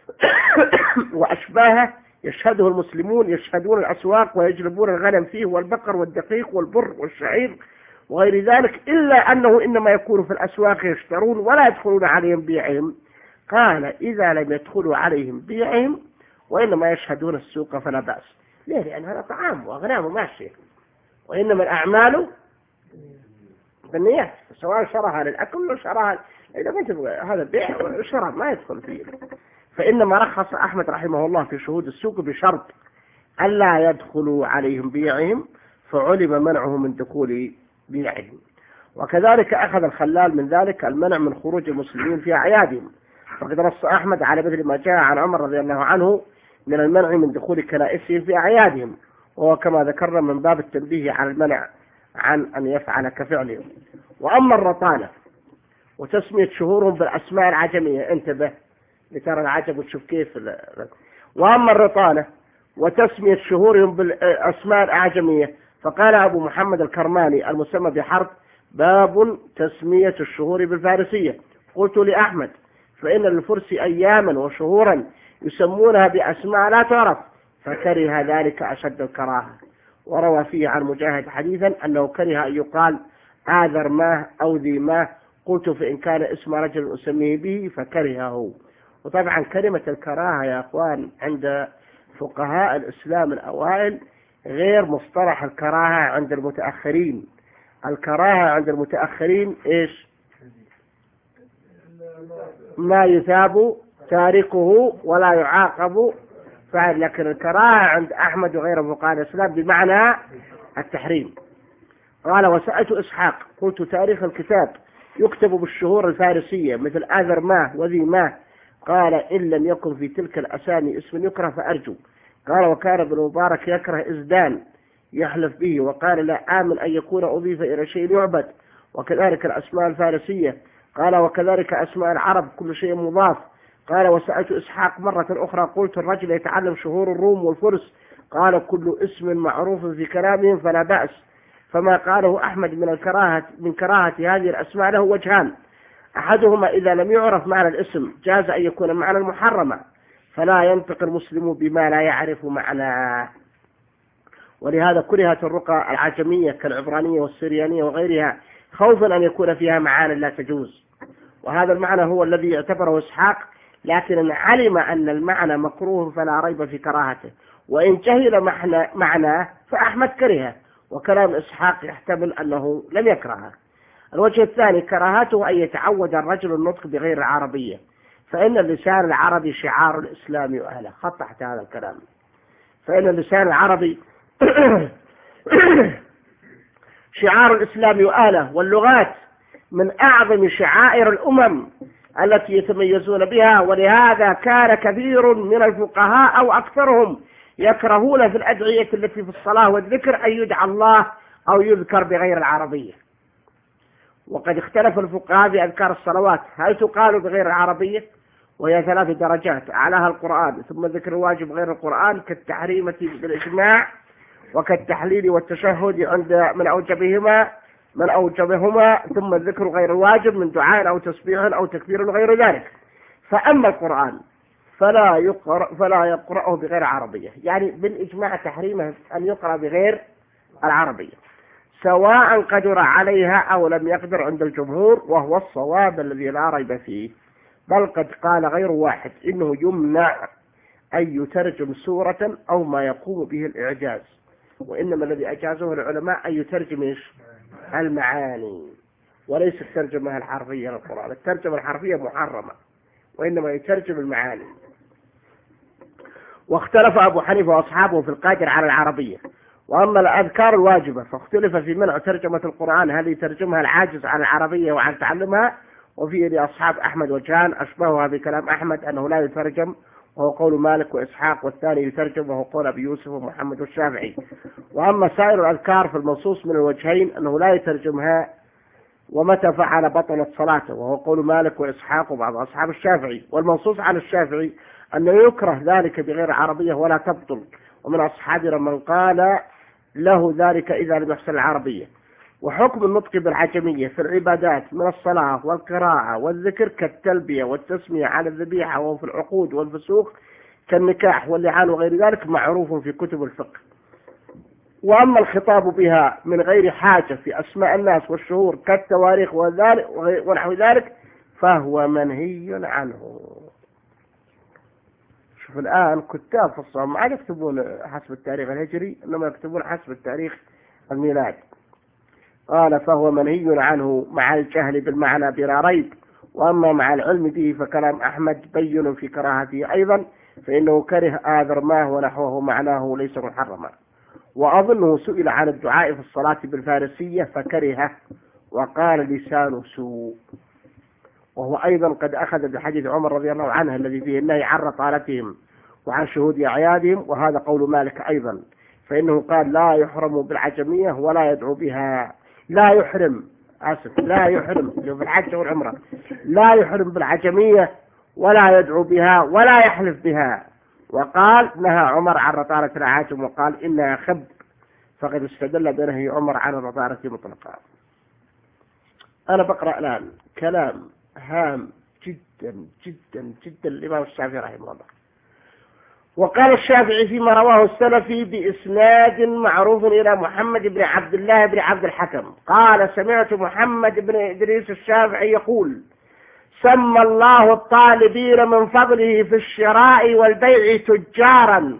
وأشباهه يشهده المسلمون، يشهدون الأسواق ويجلبون الغنم فيه والبقر والدقيق والبر والشعير وغير ذلك، إلا أنه إنما يكون في الأسواق يشترون ولا يدخلون عليهم بيعهم. قال إذا لم يدخلوا عليهم بيعهم وإنما يشهدون السوق فلا بأس. ليه؟ لأن هذا طعام وأغنام ماشية، وإنما الأعمال بالنيات، سواء شراها للأكل ولا شراها إذا ما تبغى هذا بيع وشراء ما يدخل فيه. فإنما رخص أحمد رحمه الله في شهود السوق بشرط ألا يدخلوا عليهم بيعهم، فعلم منعه من دخول بيعهم. وكذلك أخذ الخلال من ذلك المنع من خروج المسلمين في أعيادهم، فقد نص أحمد على مثل ما جاء عن عمر رضي الله عنه من المنع من دخول كنائسهم في أعيادهم، وهو كما ذكرنا من باب التنبيه على المنع عن أن يفعل كفعلهم. وأما الرطانة وتسمية شهورهم بالأسماء العجمية، انتبه لترى العجب وتشوف كيف. وأما الرطانة وتسمية شهورهم بالأسماء الأعجمية، فقال أبو محمد الكرماني المسمى بحرب: باب تسمية الشهور بالفارسية. قلت لأحمد: فإن للفرس أياما وشهورا يسمونها بأسماء لا تعرف، فكره ذلك أشد الكراهة. وروى فيه عن مجاهد حديثا أنه كره أن يقال آذر ماه أو ذي ماه. قلت: فإن كان اسم رجل أسميه به فكرهه. وطبعا كلمة الكراهة يا أخوان عند فقهاء الإسلام الأوائل غير مصطلح الكراهة عند المتأخرين. الكراهة عند المتأخرين إيش؟ ما يثاب تاركه ولا يعاقب فعل. لكن الكراهة عند أحمد وغيره فقهاء الإسلام بمعنى التحريم. قال: وسألت إسحاق قلت: تاريخ الكتاب يكتب بالشهور الفارسية مثل آذر ماه وذي ماه. قال: إن لم يكن في تلك الأسامي اسم يكره فأرجو. قال: وكان ابن مبارك يكره إزدان يحلف به، وقال: لا آمن أن يكون أضيف إلى شيء يعبد. وكذلك الأسماء الفارسية. قال: وكذلك أسماء العرب كل شيء مضاف. قال: وسألت إسحاق مرة أخرى قلت: الرجل يتعلم شهور الروم والفرس. قال: كل اسم معروف في كلامهم فلا بأس. فما قاله أحمد من كراهة هذه الأسماء له وجهان: أحدهما إذا لم يعرف معنى الاسم جاز أن يكون معنى المحرمة، فلا ينطق المسلم بما لا يعرف معناه. ولهذا كرهت الرقى العجمية كالعبرانية والسريانية وغيرها، خوفا أن يكون فيها معاني لا تجوز. وهذا المعنى هو الذي يعتبره إسحاق، لكن علم أن المعنى مكروه فلا ريب في كراهته، وإن جهل معناه فأحمد كرهه، وكلام إسحاق يحتمل أنه لم يكرهه. الوجه الثاني كراهته أن يتعود الرجل النطق بغير العربية، فإن اللسان العربي شعار الإسلام وأهله. خط تحت هذا الكلام: فإن اللسان العربي شعار الإسلام وأهله، واللغات من أعظم شعائر الأمم التي يتميزون بها. ولهذا كان كثير من الفقهاء أو أكثرهم يكرهون في الأدعية التي في الصلاة والذكر أن يدعى الله أو يذكر بغير العربية. وقد اختلف الفقهاء في أذكار الصلوات هل تقال بغير العربية، وهي 3 درجات: أعلاها القرآن، ثم ذكر الواجب غير القرآن كالتحريمة بالإجماع، وكالتحليل والتشهد عند من أوجبهما، ثم ذكر غير الواجب من دعاء أو تسبيح أو تكبير وغير ذلك. فأما القرآن فلا يقرأه بغير عربية، يعني بالإجماع تحريمه أن يقرأ بغير العربية، سواء قدر عليها أو لم يقدر عند الجمهور، وهو الصواب الذي لا ريب فيه. بل قد قال غير واحد إنه يمنع أن يترجم سورة أو ما يقوم به الإعجاز، وإنما الذي أجازه العلماء أن يترجم المعاني وليس الترجمة الحرفية للقرآن. الترجمة الحرفية محرمة، وإنما يترجم المعاني. واختلف أبو حنيفة وأصحابه في القادر على العربية. وأما الأذكار الواجبة فاختلف في منع ترجمة القرآن، هل يترجمها العاجز عن العربية وعن تعلمها؟ وفيه لأصحاب أحمد وجهان: أشبهها بكلام أحمد أنه لا يترجم، وهو قول مالك وإسحاق، والثاني يترجم وهو قول أبي يوسف ومحمد والشافعي. وأما سائر الأذكار في المنصوص من الوجهين أنه لا يترجمها، ومتى فعل بطلت صلاته، وهو قول مالك وإسحاق وبعض أصحاب الشافعي. والمنصوص عن الشافعي أنه يكره ذلك بغير عربية ولا تبطل، ومن أصحابنا من قال له ذلك إذا لم يحسن العربية. وحكم النطق بالعجمية في العبادات من الصلاة والقراءة والذكر كالتلبية والتسمية على الذبيحة وفي العقود والفسوق كالنكاح واللعان وغير ذلك معروف في كتب الفقه. وأما الخطاب بها من غير حاجة في أسماء الناس والشهور كالتواريخ ونحو ذلك فهو منهي عنه. شوف الآن كتاب في الصوم ما يكتبون حسب التاريخ الهجري، إنما يكتبون حسب التاريخ الميلادي. قال فهو منهي عنه مع الجهل بالمعنى بلا ريب، وأما مع العلم به فكلام أحمد بين في كراهته أيضا، فإنه كره آذر ما ونحوه معناه ليس محرما. وأظنه سئل عن الدعاء في الصلاة بالفارسية فكرهه وقال لسان سوء، وهو أيضا قد أخذ بحديث عمر رضي الله عنه الذي فيه النهي عن رطالتهم وعن شهود أعيادهم، وهذا قول مالك أيضا، فإنه قال لا يحرم بالعجمية ولا يدعو بها، لا يحرم في الحج والعمرة، لا يحرم بالعجمية ولا يدعو بها ولا يحلف بها. وقال نهى عمر عن رطالة العاجم وقال إنها خب، فقد استدل بنهي عمر عن الرطالة مطلقا. أنا بقرأ الآن كلام هام جدا جدا جدا الإمام الشافعي رحمه الله. وقال الشافعي فيما رواه السلفي بإسناد معروف إلى محمد بن عبد الله بن عبد الحكم قال سمعت محمد بن إدريس الشافعي يقول سمى الله الطالبين من فضله في الشراء والبيع تجارا،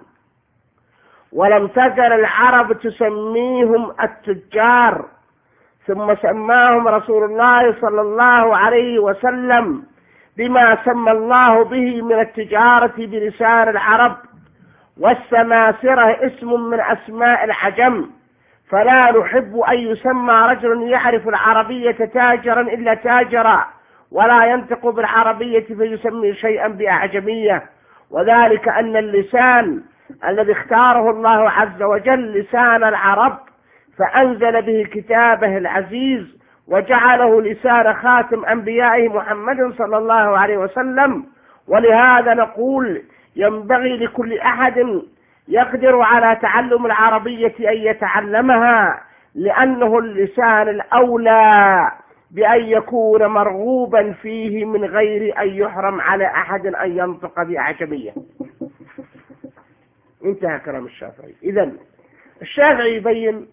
ولم تزل العرب تسميهم التجار، ثم سماهم رسول الله صلى الله عليه وسلم بما سمى الله به من التجارة بلسان العرب، والسماسرة اسم من أسماء العجم، فلا نحب أن يسمى رجل يعرف العربية تاجرا إلا تاجرا، ولا ينطق بالعربية فيسمي شيئا بأعجمية، وذلك أن اللسان الذي اختاره الله عز وجل لسان العرب، فأنزل به كتابه العزيز وجعله لسان خاتم أنبيائه محمد صلى الله عليه وسلم. ولهذا نقول ينبغي لكل أحد يقدر على تعلم العربية أن يتعلمها، لأنه اللسان الأولى بأن يكون مرغوبا فيه من غير أن يحرم على أحد أن ينطق بأعجمية. انتهى كلام الشافعي. إذن الشافعي يبين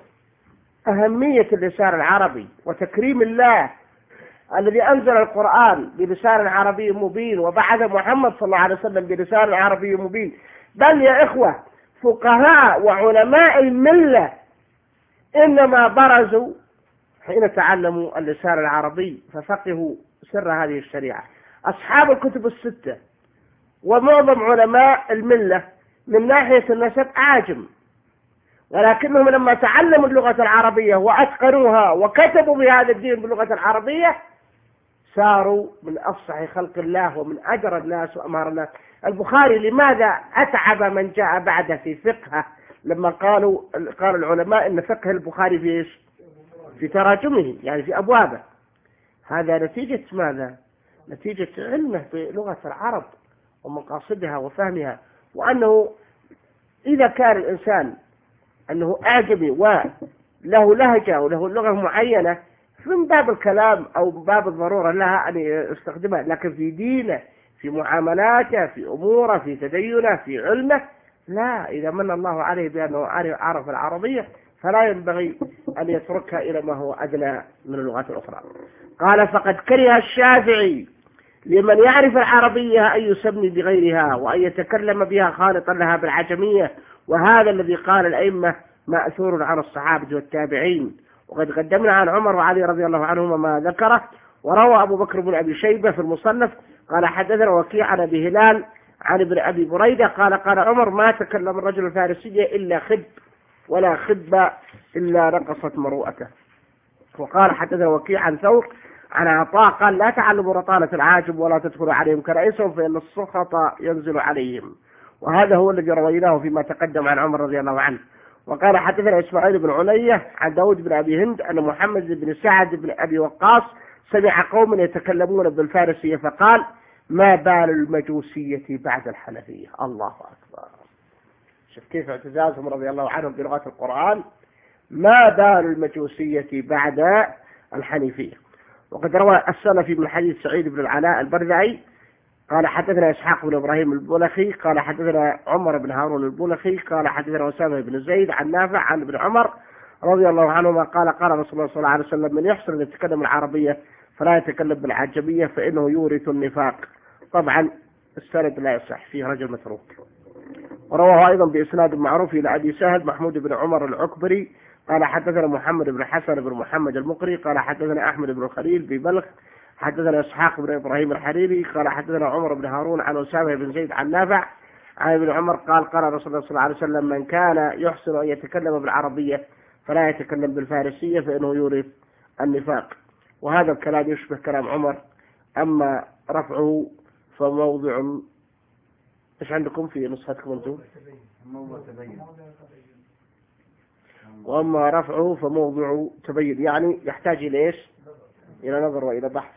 أهمية اللسان العربي وتكريم الله الذي أنزل القرآن بلسان عربي مبين وبعث محمد صلى الله عليه وسلم بلسان عربي مبين. بل يا إخوة فقهاء وعلماء الملة إنما برزوا حين تعلموا اللسان العربي ففقهوا سر هذه الشريعة. أصحاب الكتب الستة ومعظم علماء الملة من ناحية النسب أعاجم، ولكنهم لما تعلموا اللغة العربية وأتقنوها وكتبوا بهذا الدين باللغة العربية صاروا من أفصح خلق الله ومن أجر الناس وأمهر الناس. البخاري لماذا أتعب من جاء بعده في فقهه لما قال العلماء إن فقه البخاري في إيش؟ في تراجمه، يعني في أبوابه. هذا نتيجة ماذا؟ نتيجة علمه بلغة العرب ومقاصدها وفهمها، وأنه إذا كان الإنسان أنه أعجمي وله لهجة وله لغة معينة من باب الكلام أو باب الضرورة لها أن يستخدمها، لكن في دينه في معاملاته في أموره في تدينه في علمه لا، إذا من الله عليه بأنه عرف العربية فلا ينبغي أن يتركها إلى ما هو أدنى من اللغات الأخرى. قال فقد كره الشافعي لمن يعرف العربية أن يسمي بغيرها وأن يتكلم بها خالطا لها بالعجمية، وهذا الذي قال الأئمة مأثور عن الصحابة والتابعين. وقد قدمنا عن عمر وعلي رضي الله عنهما ما ذكره. وروى أبو بكر بن أبي شيبة في المصنف قال حدثنا وكيع عن أبي هلال عن ابن أبي بريدة قال قال عمر ما تكلم الرجل الفارسية إلا خب ولا خب إلا نقصت مروءته. وقال حدثنا وكيع عن ثور عن عطاء قال لا تعلموا رطالة العاجم ولا تدخلوا عليهم كرئيسهم فإن السخط ينزل عليهم. وهذا هو الذي رويناه فيما تقدم عن عمر رضي الله عنه. وقال حدثنا إسماعيل بن علية عن داود بن أبي هند أن محمد بن سعد بن أبي وقاص سمع قوم يتكلمون بالفارسية فقال ما بال المجوسية بعد الحنفية. الله أكبر. شوف كيف اعتزازهم رضي الله عنهم بلغة القرآن ما بال المجوسية بعد الحنيفية. وقد روى السلفي من حديث سعيد بن العلاء البرذعي قال حدثنا إسحاق بن إبراهيم البلخي قال حدثنا عمر بن هارون البلخي قال حدثنا أسامة بن زيد عن نافع عن ابن عمر رضي الله عنهما قال قال رسول الله صلى الله عليه وسلم من يحسن أن يتكلم العربية فلا يتكلم بالعجمية فإنه يورث النفاق. طبعا السند لا يصح، فيه رجل متروك. ورواه أيضا بإسناد معروف إلى أبي سهل محمود بن عمر العكبري قال حدثنا محمد بن حسن بن محمد المقري قال حدثنا أحمد بن خليل ببلخ حدثنا إسحاق بن إبراهيم الحريري قال حدثنا عمر بن هارون عن أسامة بن زيد عن نافع عن ابن عمر قال قال رسول الله صلى الله عليه وسلم من كان يحسن أن يتكلم بالعربية فلا يتكلم بالفارسية فإنه يورث النفاق. وهذا الكلام يشبه كلام عمر. أما رفعه فموضع، إيش عندكم في نسختكم أنتم؟ وأما رفعه فموضع تبين، يعني يحتاج إلى إيش؟ إلى نظر وإلى بحث.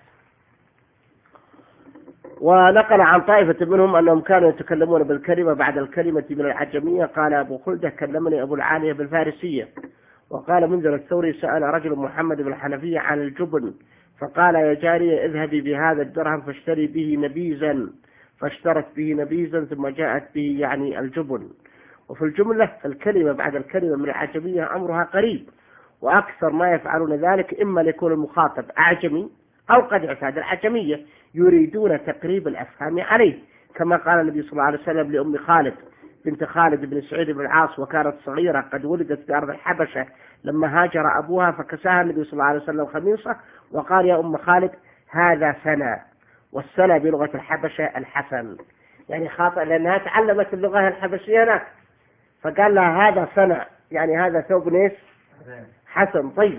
ونقل عن طائفة منهم أنهم كانوا يتكلمون بالكلمة بعد الكلمة من العجمية. قال أبو خلدة كلمني أبو العالية بالفارسية. وقال منذر الثوري سأل رجل محمد بن الحنفية عن الجبن فقال يا جارية اذهبي بهذا الدرهم فاشتري به نبيزا، فاشترت به نبيزا ثم جاءت به يعني الجبن. وفي الجملة الكلمة بعد الكلمة من العجمية أمرها قريب، وأكثر ما يفعلون ذلك إما ليكون المخاطب أعجمي أو قد اعتاد العجمية يريدون تقريب الأفهام عليه، كما قال النبي صلى الله عليه وسلم لأم خالد بنت خالد بن سعيد بن العاص وكانت صغيرة قد ولدت في أرض الحبشة لما هاجر أبوها، فكساها النبي صلى الله عليه وسلم خميصة وقال يا أم خالد هذا سنة، والسنة بلغة الحبشة الحسن، يعني خاطئ لأنها تعلمت اللغة الحبشية هناك، فقال لها هذا سنة يعني هذا ثوب نيس حسن طيب.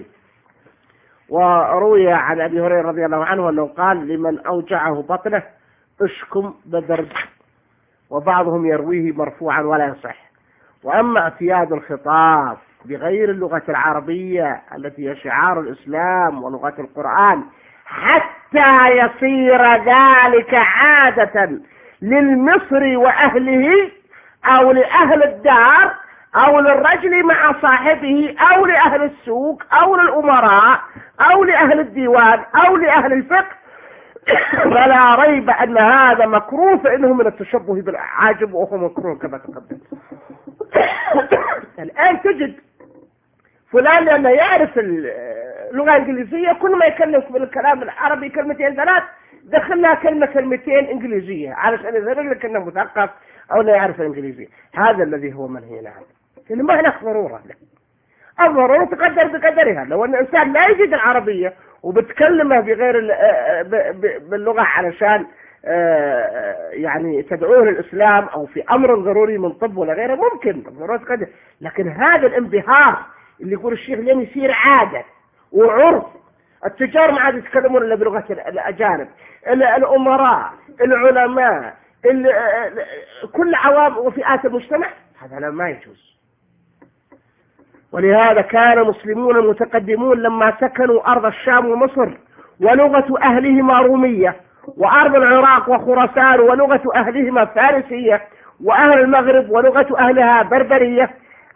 وروي عن أبي هريرة رضي الله عنه أنه قال لمن أوجعه بطنه اشكم بدرد، وبعضهم يرويه مرفوعا ولا يصح. وأما اعتياد الخطاب بغير اللغة العربية التي هي شعار الإسلام ولغة القرآن حتى يصير ذلك عادة للمصري وأهله أو لأهل الدار أو للرجل مع صاحبه أو لأهل السوق أو للأمراء أو لأهل الديوان أو لأهل الفقه، فلا ريب أن هذا مكروه، فإنه من التشبه بالعاجم وهو مكروه كما تقدم. الآن تجد فلان لأنه يعرف اللغة الإنجليزية كل ما يكلم بالكلام العربي كلمتين ثلاث دخلنا كلمتين إنجليزية علشان يظهر لك أنه مثقف أو لا يعرف الإنجليزية. هذا الذي هو منهي عنه، لأنه ما هناك ضرورة له. الضرورة تقدر بقدرها. لو أن الإنسان لا يجد العربية وبتكلمه بغير باللغة علشان يعني تدعوه للإسلام أو في أمر ضروري من طب ولا غيره ممكن الضرورة تقدر، لكن هذا الانبهار اللي يقول الشيخ لين يصير عادة وعرف. التجار ما عاد يتكلمون إلا بلغة الأجانب، الأمراء، العلماء، كل عوام وفئات المجتمع، هذا ما يجوز. ولهذا كان المسلمون المتقدمون لما سكنوا أرض الشام ومصر ولغة أهلهما رومية، وأرض العراق وخراسان ولغة أهلهما فارسية، وأهل المغرب ولغة أهلها بربرية،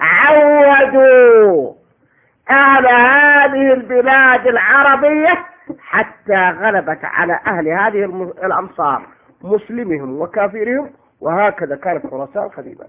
عودوا أهل هذه البلاد العربية حتى غلبت على أهل هذه الأمصار مسلمهم وكافرهم، وهكذا كانت خراسان قديما.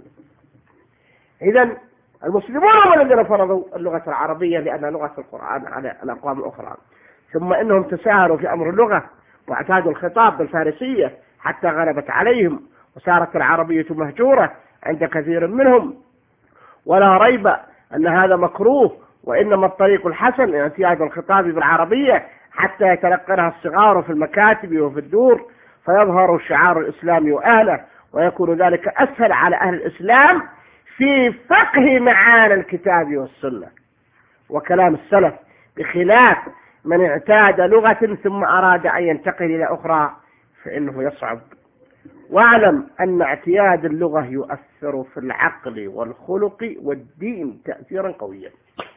إذن المسلمون هم الذين فرضوا اللغة العربية لأنها لغة القرآن على الأقوام الأخرى، ثم إنهم تساهلوا في أمر اللغة واعتادوا الخطاب بالفارسية حتى غلبت عليهم وصارت العربية مهجورة عند كثير منهم. ولا ريب أن هذا مكروه، وإنما الطريق الحسن اعتياد الخطاب بالعربية حتى يتلقنها الصغار في المكاتب وفي الدور فيظهر شعار الإسلام وأهله، ويكون ذلك أسهل على أهل الإسلام في فقه معاني الكتاب والسنة وكلام السلف، بخلاف من اعتاد لغة ثم أراد أن ينتقل إلى أخرى فإنه يصعب. واعلم أن اعتياد اللغة يؤثر في العقل والخلق والدين تأثيرا قويا.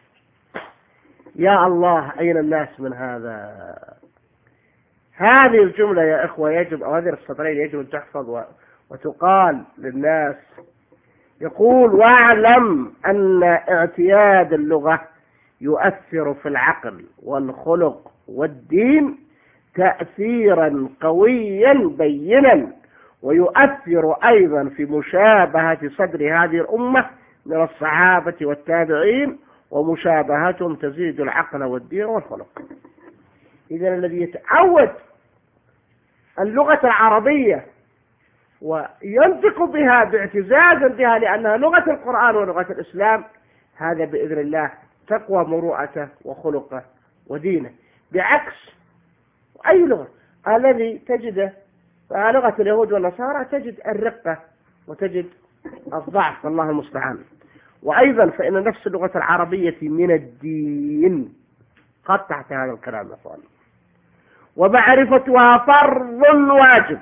يا الله أين الناس من هذا؟ هذه الجملة يا إخوة يجب، أو هذه السطرين يجب أن تحفظ وتقال للناس. يقول واعلم أن اعتياد اللغة يؤثر في العقل والخلق والدين تأثيرا قويا بينا، ويؤثر أيضا في مشابهة صدر هذه الأمة من الصحابة والتابعين، ومشابهتهم تزيد العقل والدين والخلق. إذن الذي يتعود اللغة العربية وينطق بها باعتزاز بها لأنها لغة القرآن ولغة الإسلام، هذا بإذن الله تقوى مروءته وخلقه ودينه، بعكس أي لغة الذي تجده لغة اليهود والنصارى تجد الرقة وتجد الضعف، والله المستعان. وأيضا فإن نفس اللغة العربية من الدين، قد تحت هذا الكلام يا أخوان، ومعرفتها فرض واجب،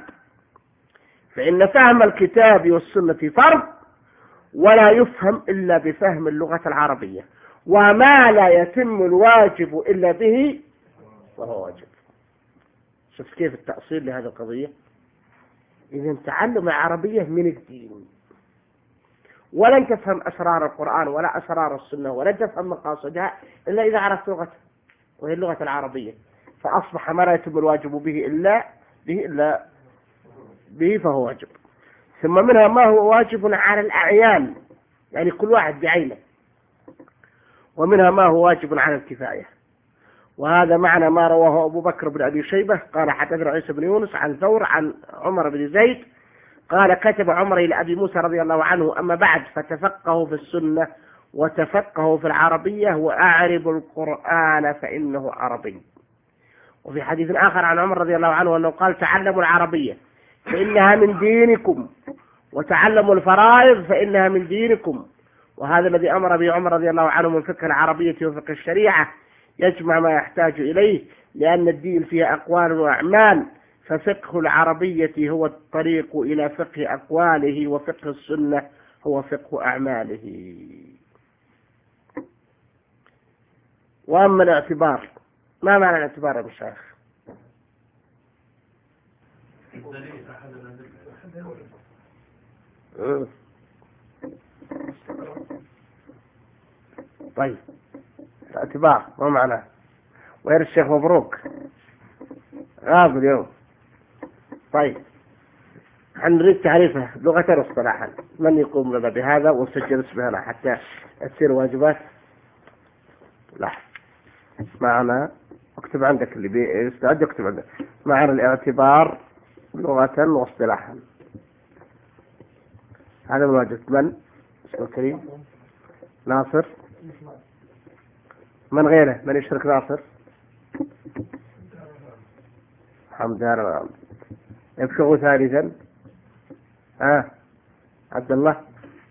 فإن فهم الكتاب والسنة فرض، ولا يفهم إلا بفهم اللغة العربية، وما لا يتم الواجب إلا به وهو واجب. شوف كيف التأصيل لهذه القضية. إذن تعلم العربية من الدين، ولن تفهم أسرار القرآن ولا أسرار السنة ولن تفهم مقاصدها إلا إذا عرفت لغته، وهي اللغة العربية، فأصبح ما لا يتم الواجب به إلا به فهو واجب. ثم منها ما هو واجب على الأعيان، يعني كل واحد بعينه، ومنها ما هو واجب على الكفاية. وهذا معنى ما رواه أبو بكر بن أبي شيبة قال حدثنا عيسى بن يونس عن ثور عن عمر بن زيد قال كتب عمر إلى أبي موسى رضي الله عنه: أما بعد فتفقهوا في السنة وتفقهوا في العربية وأعربوا القرآن فإنه عربي. وفي حديث آخر عن عمر رضي الله عنه أنه قال: تعلموا العربية فإنها من دينكم، وتعلموا الفرائض فإنها من دينكم. وهذا الذي أمر به عمر رضي الله عنه من فقه العربية وفقه الشريعة، يجمع ما يحتاج إليه، لأن الدين فيها أقوال وأعمال، ففقه العربية هو الطريق إلى فقه أقواله، وفقه السنة هو فقه أعماله. وأما الاعتبار، ما معنى الاعتبار يا مشايخ؟ طيب الاعتبار ما معناه؟ ويا الشيخ مبروك غاب اليوم. طيب نريد تعريفه لغة واصطلاحا، من يقوم لنا بهذا ونسجل اسمه هنا حتى تصير واجبات؟ لا، معنا اكتب عندك اللي بيستعد، اكتب عندك معنا الاعتبار لغة واصطلاحا. هذا الواجب. من اسمه الكريم؟ ناصر. من غيره؟ من يشترك؟ ناصر حمدان. يبشغوا ثالثا عبد الله.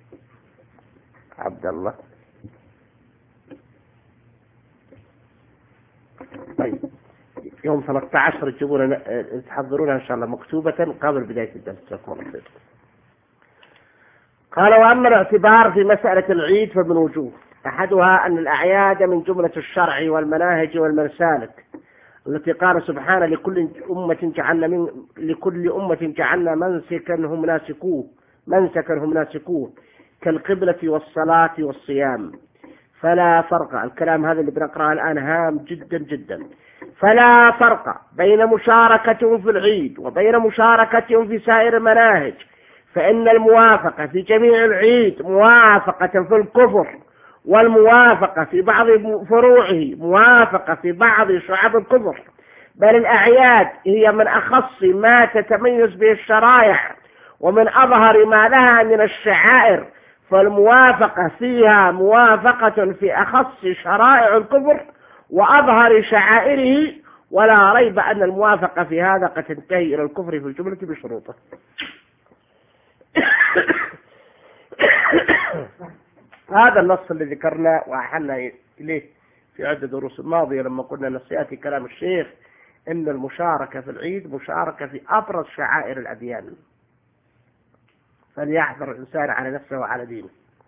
طيب يوم 13 تجيبون تحضرونها إن شاء الله مكتوبة قبل بداية الدرس. قال: وأما الاعتبار في مسألة العيد فمن وجوه، أحدها أن الأعياد من جملة الشرع والمناهج والمسالك التي قال سبحانه: لكل أمة جعلنا منسكا هم ناسكوه كالقبلة والصلاة والصيام. فلا فرق، الكلام هذا اللي بنقرأه الآن هام جدا جدا، فلا فرق بين مشاركتهم في العيد وبين مشاركتهم في سائر المناهج، فإن الموافقة في جميع العيد موافقة في الكفر، والموافقة في بعض فروعه موافقة في بعض شعب الكفر، بل الأعياد هي من أخص ما تتميز به الشرائع ومن أظهر ما لها من الشعائر، فالموافقة فيها موافقة في أخص شرائع الكفر وأظهر شعائره، ولا ريب أن الموافقة في هذا قد تنتهي إلى الكفر في الجملة بشروطه. هذا النص الذي ذكرنا وأحلنا إليه في عدة دروس الماضية لما قلنا نسياتي كلام الشيخ إن المشاركة في العيد مشاركة في أبرز شعائر الأديان، فليحذر الإنسان على نفسه وعلى دينه.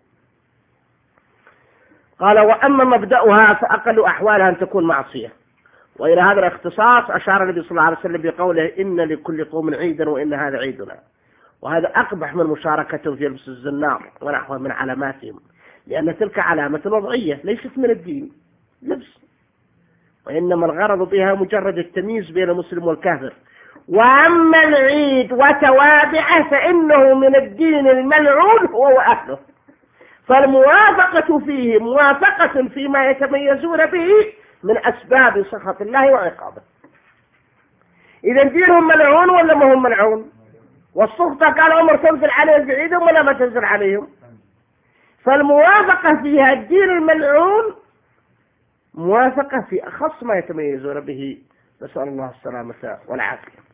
قال: وأما مبدأها فأقل أحوالها أن تكون معصية. وإلى هذا الاختصاص أشار النبي صلى الله عليه وسلم بقوله: إن لكل قوم عيدا وإن هذا عيدنا. وهذا أقبح من مشاركتهم في لبس الزنار ونحوه من علاماتهم، لأن تلك علامة وضعية ليست من الدين، لبس، وإنما الغرض بها مجرد التمييز بين المسلم والكافر. وأما العيد وتوابعه فإنه من الدين الملعون هو وأهله، فالموافقة فيه موافقة فيما يتميزون به من أسباب سخط الله وعقابه. إذا دينهم ملعون ولا ما هم ملعون؟ والسخطة قال عمر تنزل عليهم بعيدهم ولا ما تنزل عليهم؟ فالموافقة فيها الدين الملعون موافقة في أخص ما يتميزون به، نسأل الله السلامة والعافية.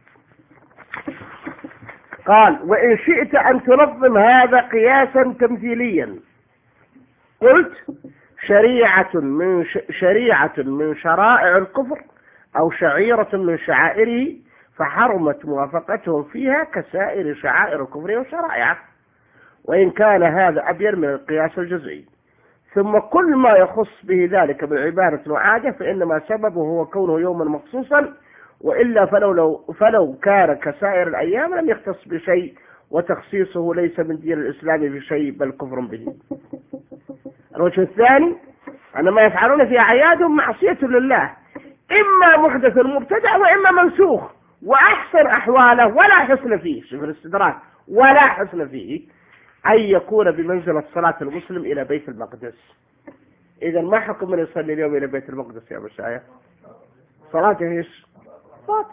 قال: وإن شئت أن تنظم هذا قياسا تمثيليا قلت: شريعة من شرائع الكفر أو شعيرة من شعائره فحرمت موافقتهم فيها كسائر شعائر الكفر وشرائعه، وإن كان هذا أبين من القياس الجزئي. ثم كل ما يخص به ذلك من عبادة وعادة فإنما سببه هو كونه يوما مخصوصا، وإلا فلو كان كسائر الأيام لم يختص بشيء، وتخصيصه ليس من دين الإسلام بشيء بل كفر به. الوجه الثاني أن ما يفعلون في أعيادهم معصية لله، إما محدث مبتدع وإما منسوخ، وأحسن أحواله ولا حسن فيه، شوف الاستدراك، ولا حسن فيه أن يكون بمنزلة صلاة المسلم إلى بيت المقدس. إذا ما حكم من يصلي اليوم إلى بيت المقدس يا أبو شايف؟ صلاته إيش؟ باطل.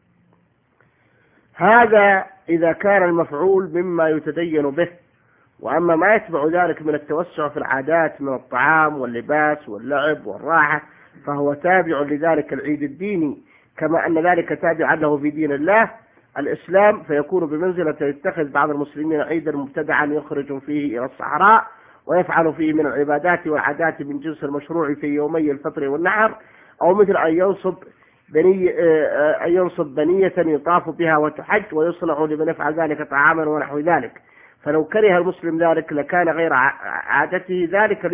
هذا إذا كان المفعول مما يتدين به. وأما ما يتبع ذلك من التوسع في العادات من الطعام واللباس واللعب والراحة فهو تابع لذلك العيد الديني، كما أن ذلك تابع له في دين الله الإسلام، فيكون بمنزلة يتخذ بعض المسلمين عيدا مبتدعا يخرج فيه إلى الصحراء ويفعل فيه من العبادات والعادات من جنس المشروع في يومي الفطر والنحر، أو مثل أن ينصب بنية يطاف بها وتحج ويصنع لمن يفعل ذلك طعاما ونحو ذلك. فلو كره المسلم ذلك لكان غير عادته ذلك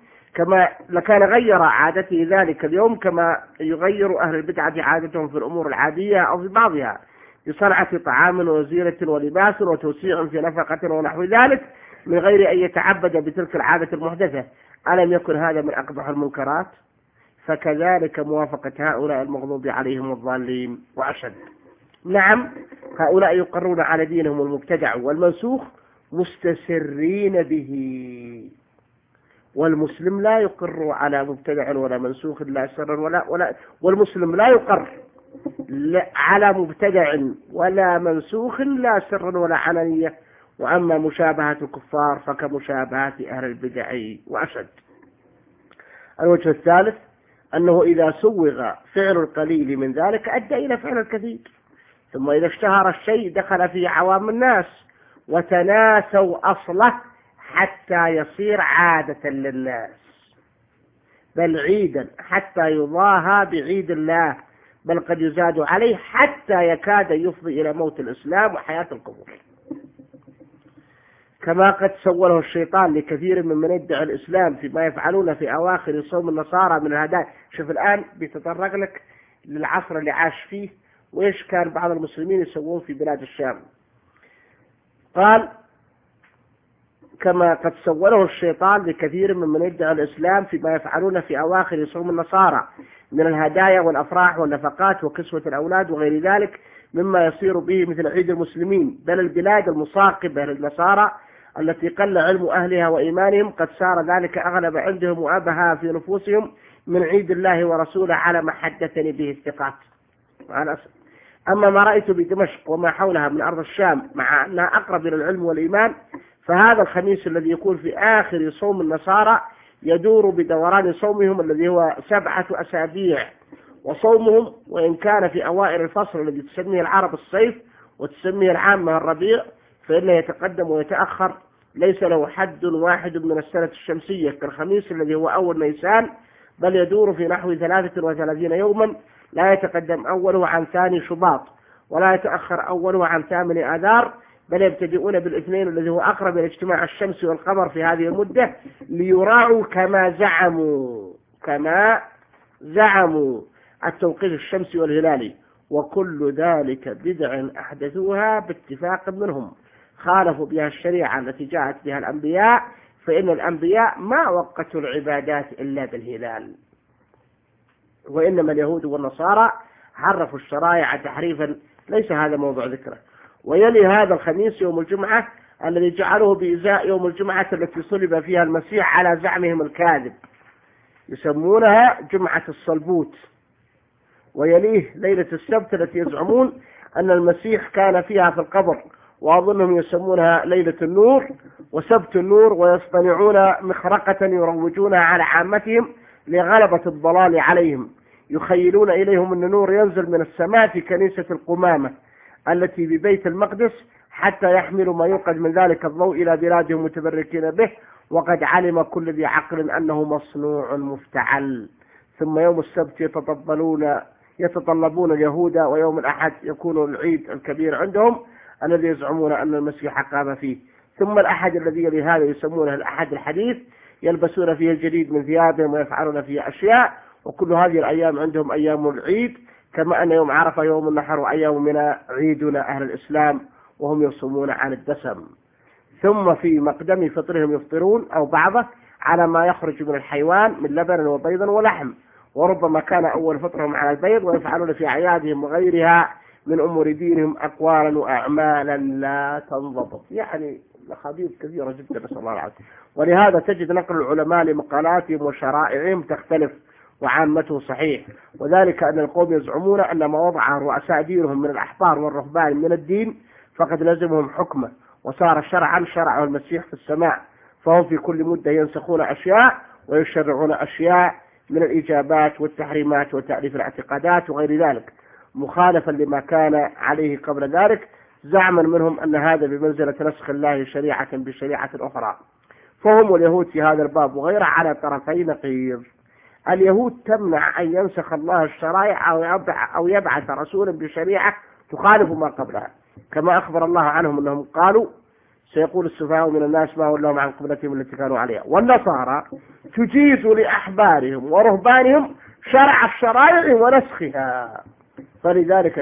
اليوم كما يغير أهل البدعة عادتهم في الأمور العادية أو في بعضها بصنعة طعام وزينة ولباس وتوسيع في نفقة ونحو ذلك من غير أن يتعبد بتلك العادة المحدثة. ألم يكن هذا من أقبح المنكرات؟ فكذلك موافقة هؤلاء المغضوب عليهم الضالين وأشد. نعم، هؤلاء يقرون على دينهم المبتدع والمنسوخ مستسرين به، والمسلم لا يقر على مبتدع ولا منسوخ لا سرا والمسلم لا يقر على مبتدع ولا منسوخ لا سرا ولا علانية. وأما مشابهة الكفار فكمشابهة أهل البدع وأشد. الوجه الثالث أنه إذا سوغ فعل القليل من ذلك أدى إلى فعل الكثير، ثم إذا اشتهر الشيء دخل فيه عوام الناس وتناسوا أصله حتى يصير عادة للناس، بل عيدا حتى يضاهى بعيد الله، بل قد يزاد عليه حتى يكاد يفضي إلى موت الإسلام وحياة القبور، كما قد سوله الشيطان لكثير من يدعي الإسلام فيما يفعلون في أواخر صوم النصارى من الهدايا. شوف الآن بيتطرق لك للعصر اللي عاش فيه وإيش كان بعض المسلمين يسوون في بلاد الشام. قال: كما قد سوله الشيطان لكثير من يدعي الإسلام فيما يفعلون في أواخر صوم النصارى من الهدايا والأفراح والنفقات وكسوة الأولاد وغير ذلك مما يصير به مثل عيد المسلمين، بل البلاد المصاقبة للنصارى التي قل علم أهلها وإيمانهم قد صار ذلك أغلب عندهم وأبها في نفوسهم من عيد الله ورسوله على ما حدثني به الثقات. أما ما رأيت بدمشق وما حولها من أرض الشام مع أنها أقرب إلى العلم والإيمان، فهذا الخميس الذي يكون في آخر صوم النصارى يدور بدوران صومهم الذي هو 7 أسابيع، وصومهم وإن كان في أوائل الفصل الذي تسميه العرب الصيف وتسميه العامة الربيع فإنه يتقدم ويتأخر، ليس له حد واحد من السنة الشمسية كالخميس الذي هو أول نيسان، بل يدور في نحو 33 يوما، لا يتقدم أوله عن ثاني شباط ولا يتأخر أوله عن 8 آذار، بل يبتدئون بالاثنين الذي هو أقرب إلى اجتماع الشمس والقمر في هذه المدة ليراعوا كما زعموا التوقيت الشمسي والهلالي. وكل ذلك بدع أحدثوها باتفاق منهم خالفوا بها الشريعة التي جاءت بها الأنبياء، فإن الأنبياء ما وقتوا العبادات إلا بالهلال. وإنما اليهود والنصارى حرفوا الشرائع تحريفا ليس هذا موضوع ذكره. ويلي هذا الخميس يوم الجمعة الذي جعلوه بإزاء يوم الجمعة التي صلب فيها المسيح على زعمهم الكاذب، يسمونها جمعة الصلبوت. ويليه ليلة السبت التي يزعمون أن المسيح كان فيها في القبر، وأظنهم يسمونها ليلة النور وسبت النور، ويصطنعون مخرقة يروجونها على عامتهم لغلبة الضلال عليهم، يخيلون إليهم أن النور ينزل من السماء في كنيسة القمامة التي ببيت المقدس حتى يحملوا ما يوقد من ذلك الضوء إلى بلادهم متبركين به، وقد علم كل ذي عقل أنه مصنوع مفتعل. ثم يوم السبت يتطلبون اليهود، ويوم الأحد يكون العيد الكبير عندهم الذي يزعمون أن المسيح قام فيه. ثم الأحد الذي يلي هذا يسمونه الأحد الحديث، يلبسون فيه الجديد من ثيابهم ويفعلون فيه أشياء، وكل هذه الأيام عندهم أيام العيد، كما أن يوم عرفة يوم النحر وأيام منى عيدنا أهل الإسلام، وهم يصومون عن الدسم. ثم في مقدم فطرهم يفطرون أو بعضه على ما يخرج من الحيوان من لبن وبيض ولحم، وربما كان أول فطرهم على البيض، ويفعلون في أعيادهم وغيرها من أمور دينهم أقوالا وأعمالا لا تنضبط. يعني مخاضير كثيرة جدا نسأل الله العافية. ولهذا تجد نقل العلماء لمقالاتهم وشرائعهم تختلف، وعامته صحيح، وذلك أن القوم يزعمون أن ما وضع رؤساء دينهم من الأحبار والرهبان من الدين فقد لزمهم حكمه وصار شرعا شرعه المسيح في السماء، فهم في كل مدة ينسخون أشياء ويشرعون أشياء من الإجابات والتحريمات وتأليف الاعتقادات وغير ذلك، مخالفا لما كان عليه قبل ذلك، زعما منهم أن هذا بمنزلة نسخ الله شريعة بشريعة أخرى. فهم واليهود في هذا الباب وغيره على طرفي نقيض. اليهود تمنع أن ينسخ الله الشرائع أو يبعث رسولا بشريعة تخالف ما قبلها، كما أخبر الله عنهم أنهم قالوا سيقول السفهاء من الناس ما ولاهم عن قبلتهم التي كانوا عليها. والنصارى تجيز لأحبارهم ورهبانهم شرع الشرائع ونسخها، فلذلك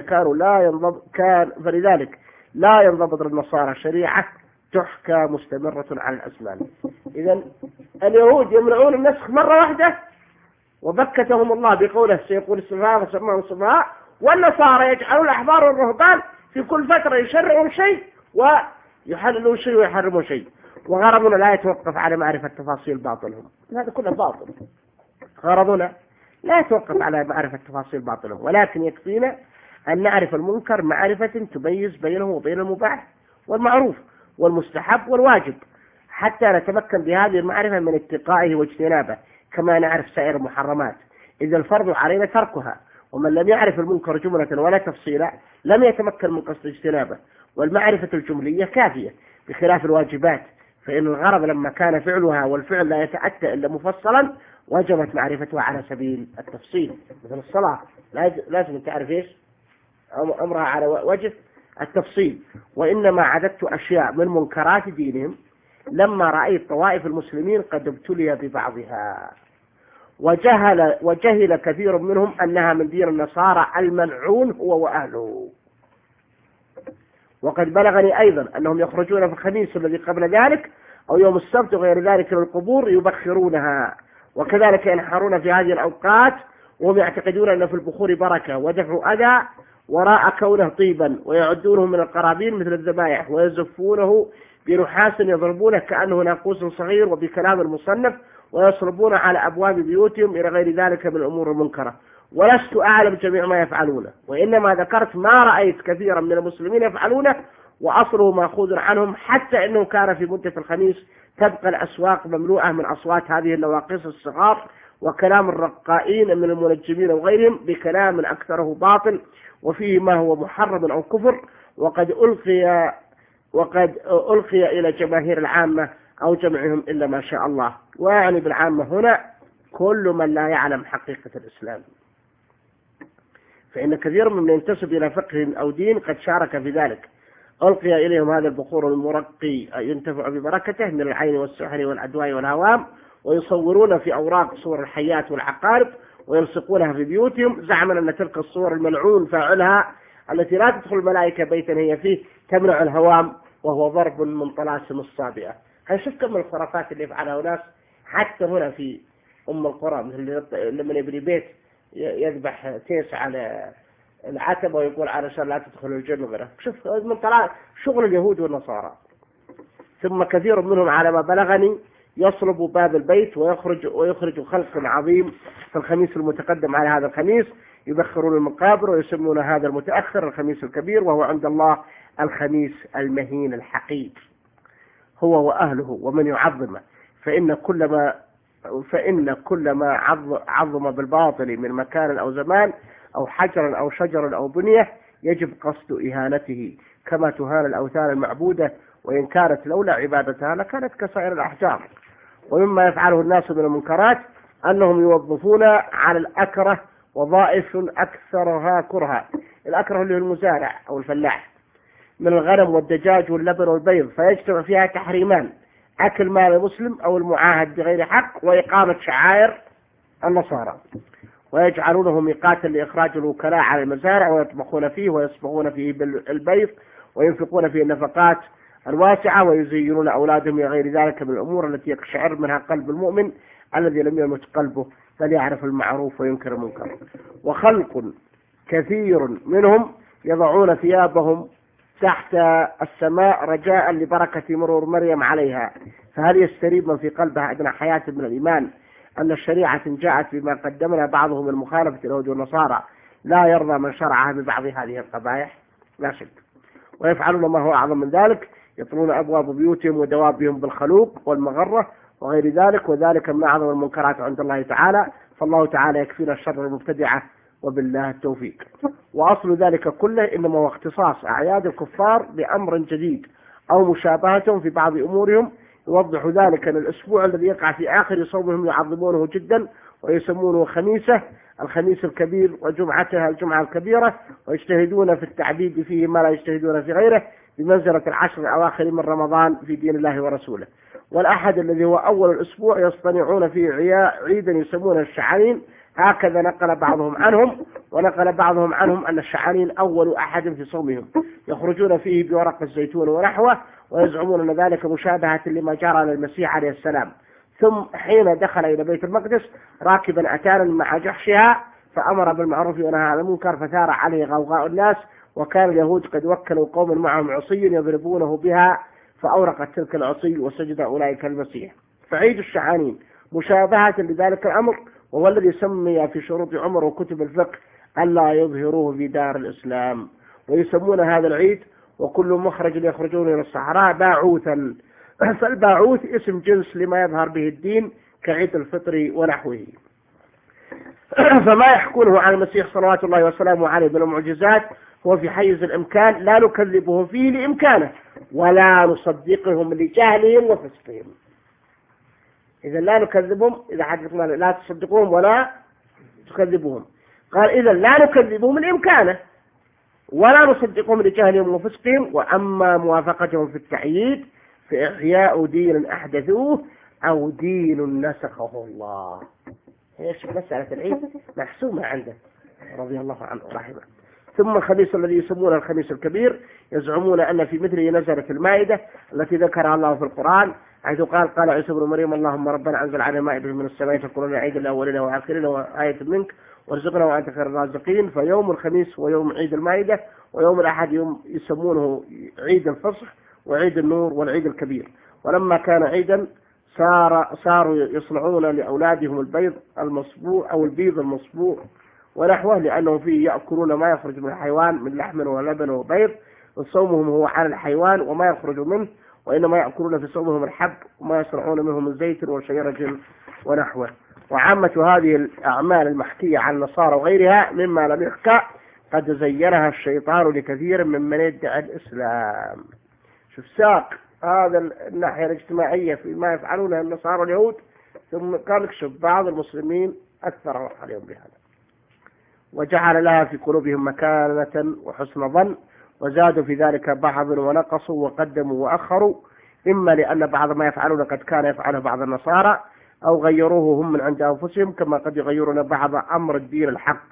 لا ينضبط للنصارى شريعة تحكى مستمرة على الأزمان. إذن اليهود يمنعون النسخ مرة واحدة وبكتهم الله بقوله سيقول السفهاء وسمعوا السفهاء، والنصارى يجعلون الأحبار والرهبان في كل فترة يشرعون شيء ويحللون شيء ويحرمون شيء، وغرضنا لا يتوقف على معرفة تفاصيل باطلهم. هذا كله باطل. غرضنا لا يتوقف على معرفة تفاصيل باطلهم، ولكن يكفينا أن نعرف المنكر معرفة تميز بينه وبين المباح والمعروف والمستحب والواجب، حتى نتمكن بهذه المعرفة من اتقائه واجتنابه، كما نعرف سائر المحرمات، إذا الفرض علينا تركها. ومن لم يعرف المنكر جملة ولا تفصيلا لم يتمكن من قصد اجتنابه، والمعرفة الجملية كافية، بخلاف الواجبات، فإن الغرض لما كان فعلها والفعل لا يتأتى إلا مفصلا وجبت معرفتها على سبيل التفصيل. مثل الصلاة لازم تعرف إيش أمرها على وجه التفصيل. وإنما عددت أشياء من منكرات دينهم لما رأيت طوائف المسلمين قد ابتلي ببعضها، وجهل كثير منهم أنها من دين النصارى الملعون هو وأهله. وقد بلغني أيضا أنهم يخرجون في الخميس الذي قبل ذلك أو يوم السبت وغير ذلك للقبور يبخرونها، وكذلك ينحرون في هذه الأوقات وهم يعتقدون أن في البخور بركة ودفع أذى وراء كونه طيبا، ويعدونه من القرابين مثل الذبائح، ويزفونه بنحاس يضربونه كأنه ناقوس صغير وبكلام المصنف، ويصربون على أبواب بيوتهم إلى غير ذلك من الأمور المنكرة. ولست أعلم جميع ما يفعلونه، وإنما ذكرت ما رأيت كثيرا من المسلمين يفعلونه، وأصله مأخوذ عنهم، حتى أنه كان في مدة الخميس تبقى الأسواق مملوءة من أصوات هذه النواقص الصغار وكلام الرقائين من المنجمين وغيرهم بكلام أكثره باطل وفيه ما هو محرم أو كفر، وقد ألقي إلى جماهير العامة أو جمعهم إلا ما شاء الله. ويعني بالعامة هنا كل من لا يعلم حقيقة الإسلام، فإن كثير من ينتسب إلى فقه أو دين قد شارك في ذلك. ألقي إليهم هذا البخور المرقي ينتفع ببركته من العين والسحر والأدواء والهوام، ويصورون في أوراق صور الحيات والعقارب ويلصقونها في بيوتهم، زعما أن تلك الصور الملعون فاعلها التي لا تدخل الملائكة بيتا هي فيه تمنع الهوام، وهو ضرب من طلاسم الصابئة. هنشوف كم من الخرافات اللي يفعلها ناس حتى هنا في أم القرى، مثل لما يبني بيت يذبح تيس على العتبة ويقول علشان لا تدخل الجنة غيره. شوف من طلع شغل اليهود والنصارى. ثم كثير منهم على ما بلغني يصلب باب البيت ويخرج خلق عظيم في الخميس المتقدم على هذا الخميس، يبخرون المقابر ويسمون هذا المتأخر الخميس الكبير، وهو عند الله الخميس المهين الحقير هو وأهله ومن يعظمه، فإن كل ما عظم بالباطل من مكان أو زمان أو حجر أو شجر أو بنية يجب قصد إهانته، كما تهان الأوثان المعبودة، وإن كانت لولا عبادتها لكانت كسائر الأحجار. ومما يفعله الناس من المنكرات أنهم يوظفون على الأكره وظائف أكثرها كرها. الأكره اللي هو المزارع أو الفلاح من الغنم والدجاج واللبن والبيض، فيجتمع فيها تحريمان: أكل مال المسلم أو المعاهد بغير حق، وإقامة شعائر النصارى، ويجعلونه ميقاتا لإخراج الوكلاء على المزارع ويطبخون فيه ويصبغون فيه بالبيض وينفقون فيه النفقات الواسعة، ويزينون أولادهم غير ذلك من الأمور التي يقشعر منها قلب المؤمن الذي لم يمت قلبه بل يعرف المعروف وينكر المنكر. وخلق كثير منهم يضعون ثيابهم تحت السماء رجاء لبركة مرور مريم عليها، فهل يستريب من في قلبها أدنى حياة من الإيمان أن الشريعة جاءت بما قدمنا بعضهم من مخالفة اليهود والنصارى لا يرضى من شرعها ببعض هذه القبائح؟ لا شك. ويفعلون ما هو أعظم من ذلك: يطلون أبواب بيوتهم ودوابهم بالخلوق والمغرة وغير ذلك، وذلك من أعظم المنكرات عند الله تعالى، فالله تعالى يكفينا الشر المبتدعة وبالله التوفيق. وأصل ذلك كله إنما هو اختصاص أعياد الكفار بأمر جديد أو مشابهتهم في بعض أمورهم. يوضح ذلك أن الأسبوع الذي يقع في آخر صومهم يعظمونه جدا ويسمونه خميسة الخميس الكبير، وجمعتها الجمعة الكبيرة، ويجتهدون في التعبيد فيه ما لا يجتهدون في غيره بمنزلة العشر الأواخر من رمضان في دين الله ورسوله. والأحد الذي هو أول الأسبوع يصطنعون فيه عيدا يسمونه الشعانين، هكذا نقل بعضهم عنهم. ونقل بعضهم عنهم أن الشعانين أول أحد في صومهم، يخرجون فيه بورق الزيتون ونحوه، ويزعمون أن ذلك مشابهة لما جرى للمسيح عليه السلام. ثم حين دخل إلى بيت المقدس راكبا أتانا مع جحشها فأمر بالمعروف ونهى عن المنكر، فثار عليه غوغاء الناس، وكان اليهود قد وكلوا قوم معهم عصي يضربونه بها، فأورقت تلك العصي وسجد أولئك المسيح. فعيد الشعانين مشابهة لذلك الأمر، وهو الذي سمي في شروط عمر وكتب الفقه ألا يظهروه في دار الإسلام. ويسمون هذا العيد وكل مخرج يخرجون إلى الصحراء باعوثا، فالباعوث اسم جنس لما يظهر به الدين كعيد الفطر ونحوه. فما يحكونه عن المسيح صلوات الله وسلامه عليه من المعجزات هو في حيز الإمكان، لا نكذبهم فيه لإمكانه ولا نصدقهم لجهلهم وفسقهم. إذا لا نكذبهم، إذا حدثنا لا تصدقوهم ولا تكذبوهم. قال إذا لا نكذبهم لإمكانه ولا نصدقهم لجهلهم وفسقهم. وأما موافقتهم في التعييد فإحياء دين أحدثوه أو دين نسخه الله. ايش مسألة العيد محسومة عنده رضي الله عنه رحمه. ثم الخميس الذي يسمونه الخميس الكبير يزعمون أن في مثله نزلت المائدة التي ذكرها الله في القرآن، حيث قال عيسى بن مريم: اللهم ربنا أنزل علينا مائدة من السماء تكون عيد الأولين والآخرين وآية منك وارزقنا وأنت خير الرازقين. فيوم الخميس ويوم عيد المائدة، ويوم الأحد يوم يسمونه عيد الفصح وعيد النور والعيد الكبير. ولما كان عيدا صاروا يصنعون لأولادهم البيض المصبوع أو البيض المصبوع ونحوه، لأنه فيه يأكلون ما يخرج من الحيوان من لحم ولبن وبيض، وصومهم هو على الحيوان وما يخرج منه، وإنما يأكلون في صومهم الحب وما يصنعون منه من زيت وشجرة ونحوه. وعامة هذه الأعمال المحكية عن النصارى وغيرها مما لم يحكى قد زينها الشيطان لكثير ممن يدعي الإسلام. شوف ساق هذا الناحية الاجتماعية فيما يفعلونه النصارى واليهود، ثم قال اكشف بعض المسلمين أكثر عليهم بهذا، وجعل لها في قلوبهم مكانة وحسن ظن، وزادوا في ذلك بعض ونقصوا وقدموا وأخروا، إما لأن بعض ما يفعلون قد كان يفعله بعض النصارى أو غيروه هم من عند أنفسهم، كما قد يغيرون بعض أمر الدين الحق.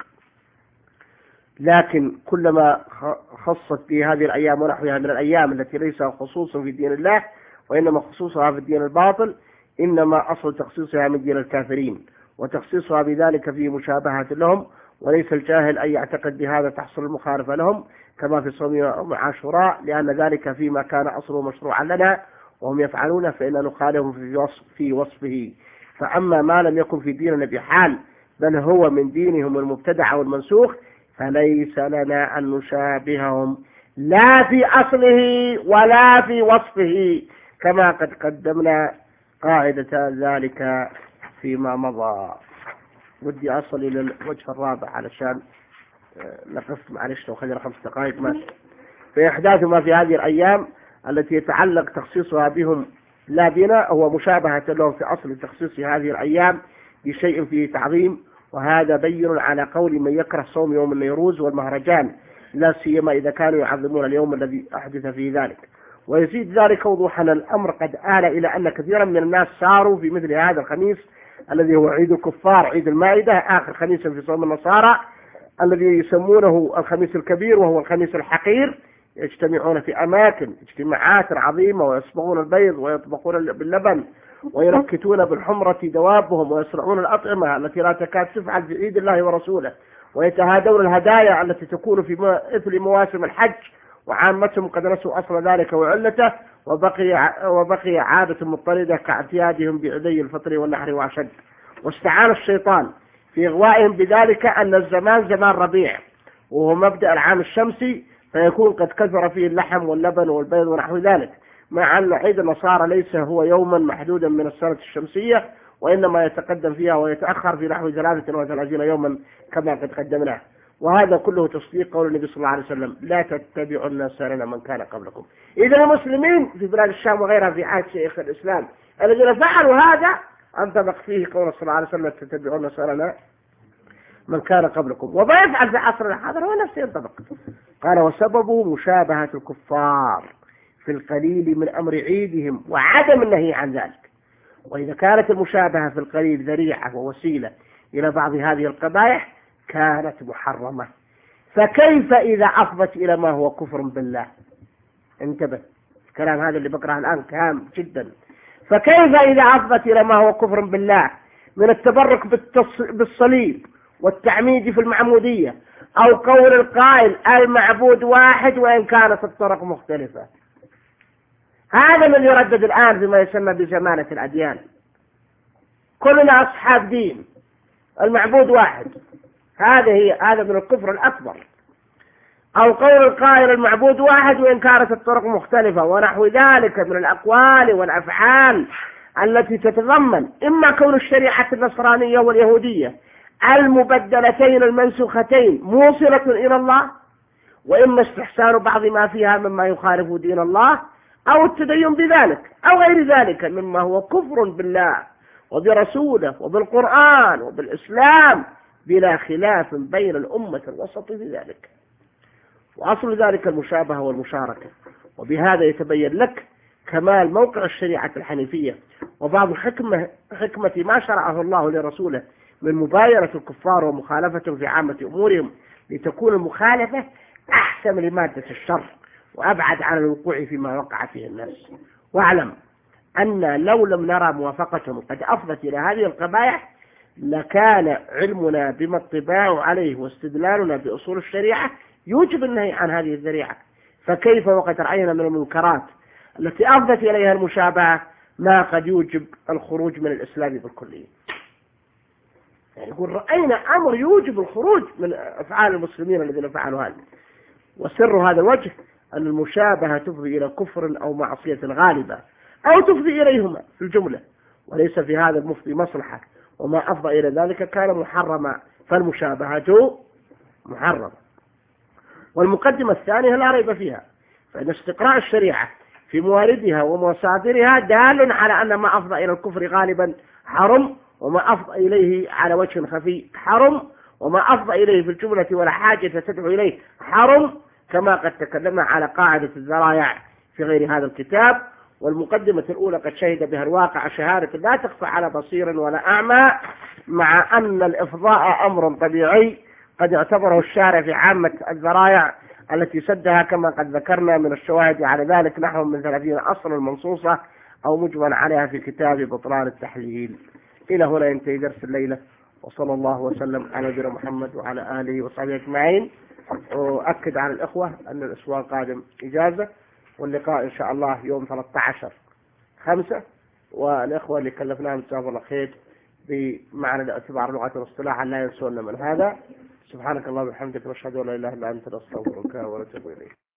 لكن كلما خصت في هذه الأيام ونحوها من الأيام التي ليس خصوصا في دين الله وإنما خصوصها في الدين الباطل، إنما أصل تخصيصها من دين الكافرين، وتخصيصها بذلك فيه مشابهة لهم، وليس الجاهل أن يعتقد بهذا تحصل المخالفة لهم كما في صوم يوم عاشوراء، لأن ذلك فيما كان أصله مشروعا لنا وهم يفعلونه فإن نخالفهم في وصفه. فأما ما لم يكن في ديننا بحال بل هو من دينهم المبتدع والمنسوخ فليس لنا أن نشابههم لا في أصله ولا في وصفه، كما قد قدمنا قاعدة ذلك فيما مضى. ودي أصل إلى الوجه الرابع علشان نقف، معلش لو خلينا 5 دقائق ماشي. في إحداث ما في هذه الأيام التي يتعلق تخصيصها بهم لا بنا هو مشابهة لهم في أصل تخصيص هذه الأيام بشيء فيه تعظيم، وهذا بين على قول من يكره صوم يوم النيروز والمهرجان، لا سيما إذا كانوا يعظمون اليوم الذي أحدث فيه ذلك. ويزيد ذلك وضوحا الأمر قد آل إلى أن كثيرا من الناس صاروا في مثل هذا الخميس الذي هو عيد الكفار، عيد المائدة، آخر خميس في صوم النصارى الذي يسمونه الخميس الكبير وهو الخميس الحقير، يجتمعون في أماكن اجتماعات عظيمة ويصبغون البيض ويطبخون باللبن وينكتون بالحمرة دوابهم ويصنعون الأطعمة التي لا تكاد تفعل في عيد الله ورسوله، ويتهادون الهدايا التي تكون في مثل مواسم الحج، وعامتهم قد نسوا أصل ذلك وعلته، وبقي عادة مضطردة كاعتيادهم بعيدي الفطر والنحر وأشد. واستعان الشيطان في إغوائهم بذلك أن الزمان زمان ربيع وهو مبدأ العام الشمسي، فيكون قد كثر فيه اللحم واللبن والبيض ونحو ذلك، مع أن عيد النصارى ليس هو يوما محدودا من السنة الشمسية، وإنما يتقدم فيها ويتأخر في نحو 33 يوما كما قد قدمناه. وهذا كله تصديق قول النبي صلى الله عليه وسلم: لا تتبعوا الناس سنن من كان قبلكم. إذا المسلمين في بلاد الشام وغيرها في عهد شيخ الإسلام الذين فعلوا هذا انطبق فيه قول صلى الله عليه وسلم: تتبعون سنن من كان قبلكم. وما يفعل في عصرنا هذا هو نفسه ينطبق. قال: وسببه مشابهة الكفار في القليل من أمر عيدهم وعدم النهي عن ذلك. وإذا كانت المشابهة في القليل ذريعة ووسيلة إلى بعض هذه القبائح كانت محرمة، فكيف إذا أفضت إلى ما هو كفر بالله؟ انتبه، الكلام هذا اللي بقرأه الآن هام جدا. فكيف إذا أفضت إلى ما هو كفر بالله من التبرك بالصليب والتعميد في المعمودية، أو قول القائل المعبود واحد وإن كانت الطرق مختلفة. هذا من يردد الآن فيما يسمى بزمانة الأديان. كلنا أصحاب دين، المعبود واحد، هذا من الكفر الأكبر. أو قول القائل المعبود واحد وإن كانت الطرق مختلفة، ونحو ذلك من الأقوال والأفعال التي تتضمن إما كون الشريعة النصرانية واليهودية المبدلتين المنسوختين موصلة إلى الله، وإما استحسان بعض ما فيها مما يخالف دين الله، أو التدين بذلك أو غير ذلك مما هو كفر بالله وبرسوله وبالقرآن وبالإسلام بلا خلاف بين الأمة الوسط في ذلك. وأصل ذلك المشابهة والمشاركة. وبهذا يتبين لك كمال موقع الشريعة الحنيفية وبعض حكمة ما شرعه الله لرسوله من مباينة الكفار ومخالفتهم في عامة أمورهم، لتكون المخالفة أحسن لمادة الشر وأبعد عن الوقوع فيما وقع فيه الناس. واعلم أن لو لم نرى موافقتهم قد أفضت إلى هذه القبائح لكان علمنا بما اطباع عليه واستدلالنا بأصول الشريعة يوجب النهي عن هذه الذريعة. فكيف وقد رأينا من المنكرات التي أفضت إليها المشابهة ما قد يوجب الخروج من الإسلام بالكلية. يعني يقول رأينا أمر يوجب الخروج من أفعال المسلمين الذين فعلوا هذا. وسر هذا الوجه أن المشابهة تفضي إلى كفر أو معصية غالبة، أو تفضي إليهما في الجملة، وليس في هذا المفضي مصلحة، وما أفضى إلى ذلك كان محرما، فالمشابهة محرمة. والمقدمة الثانية لا ريب فيها، فإن استقراء الشريعة في مواردها ومصادرها دال على أن ما أفضى إلى الكفر غالبا حرم، وما أفضى إليه على وجه خفي حرم، وما أفضى إليه في الجملة ولا حاجة تدعو إليه حرم، كما قد تكلمنا على قاعدة الذرائع في غير هذا الكتاب. والمقدمة الأولى قد شهد بها الواقع شهادة لا تخفى على بصير ولا أعمى، مع أن الإفضاء أمر طبيعي قد اعتبره الشارع في عامة الذرائع التي سدها، كما قد ذكرنا من الشواهد على ذلك نحو من 30 أصلا منصوصة أو مجمل عليها في كتاب بطلان التحليل. إلى هنا ينتهي درس الليلة، وصلى الله وسلم على نبينا محمد وعلى آله وصحبه أجمعين. وأكد على الإخوة أن الأسبوع القادم إجازة، واللقاء إن شاء الله يوم 13/5. والإخوة اللي كلفناهم جزاهم الله خير بمعنى الاعتبار لغة واصطلاحا لا ينسون من هذا. سبحانك اللهم وبحمدك، نشهد أن لا إله إلا أنت، نستغفرك ونتوب إليك.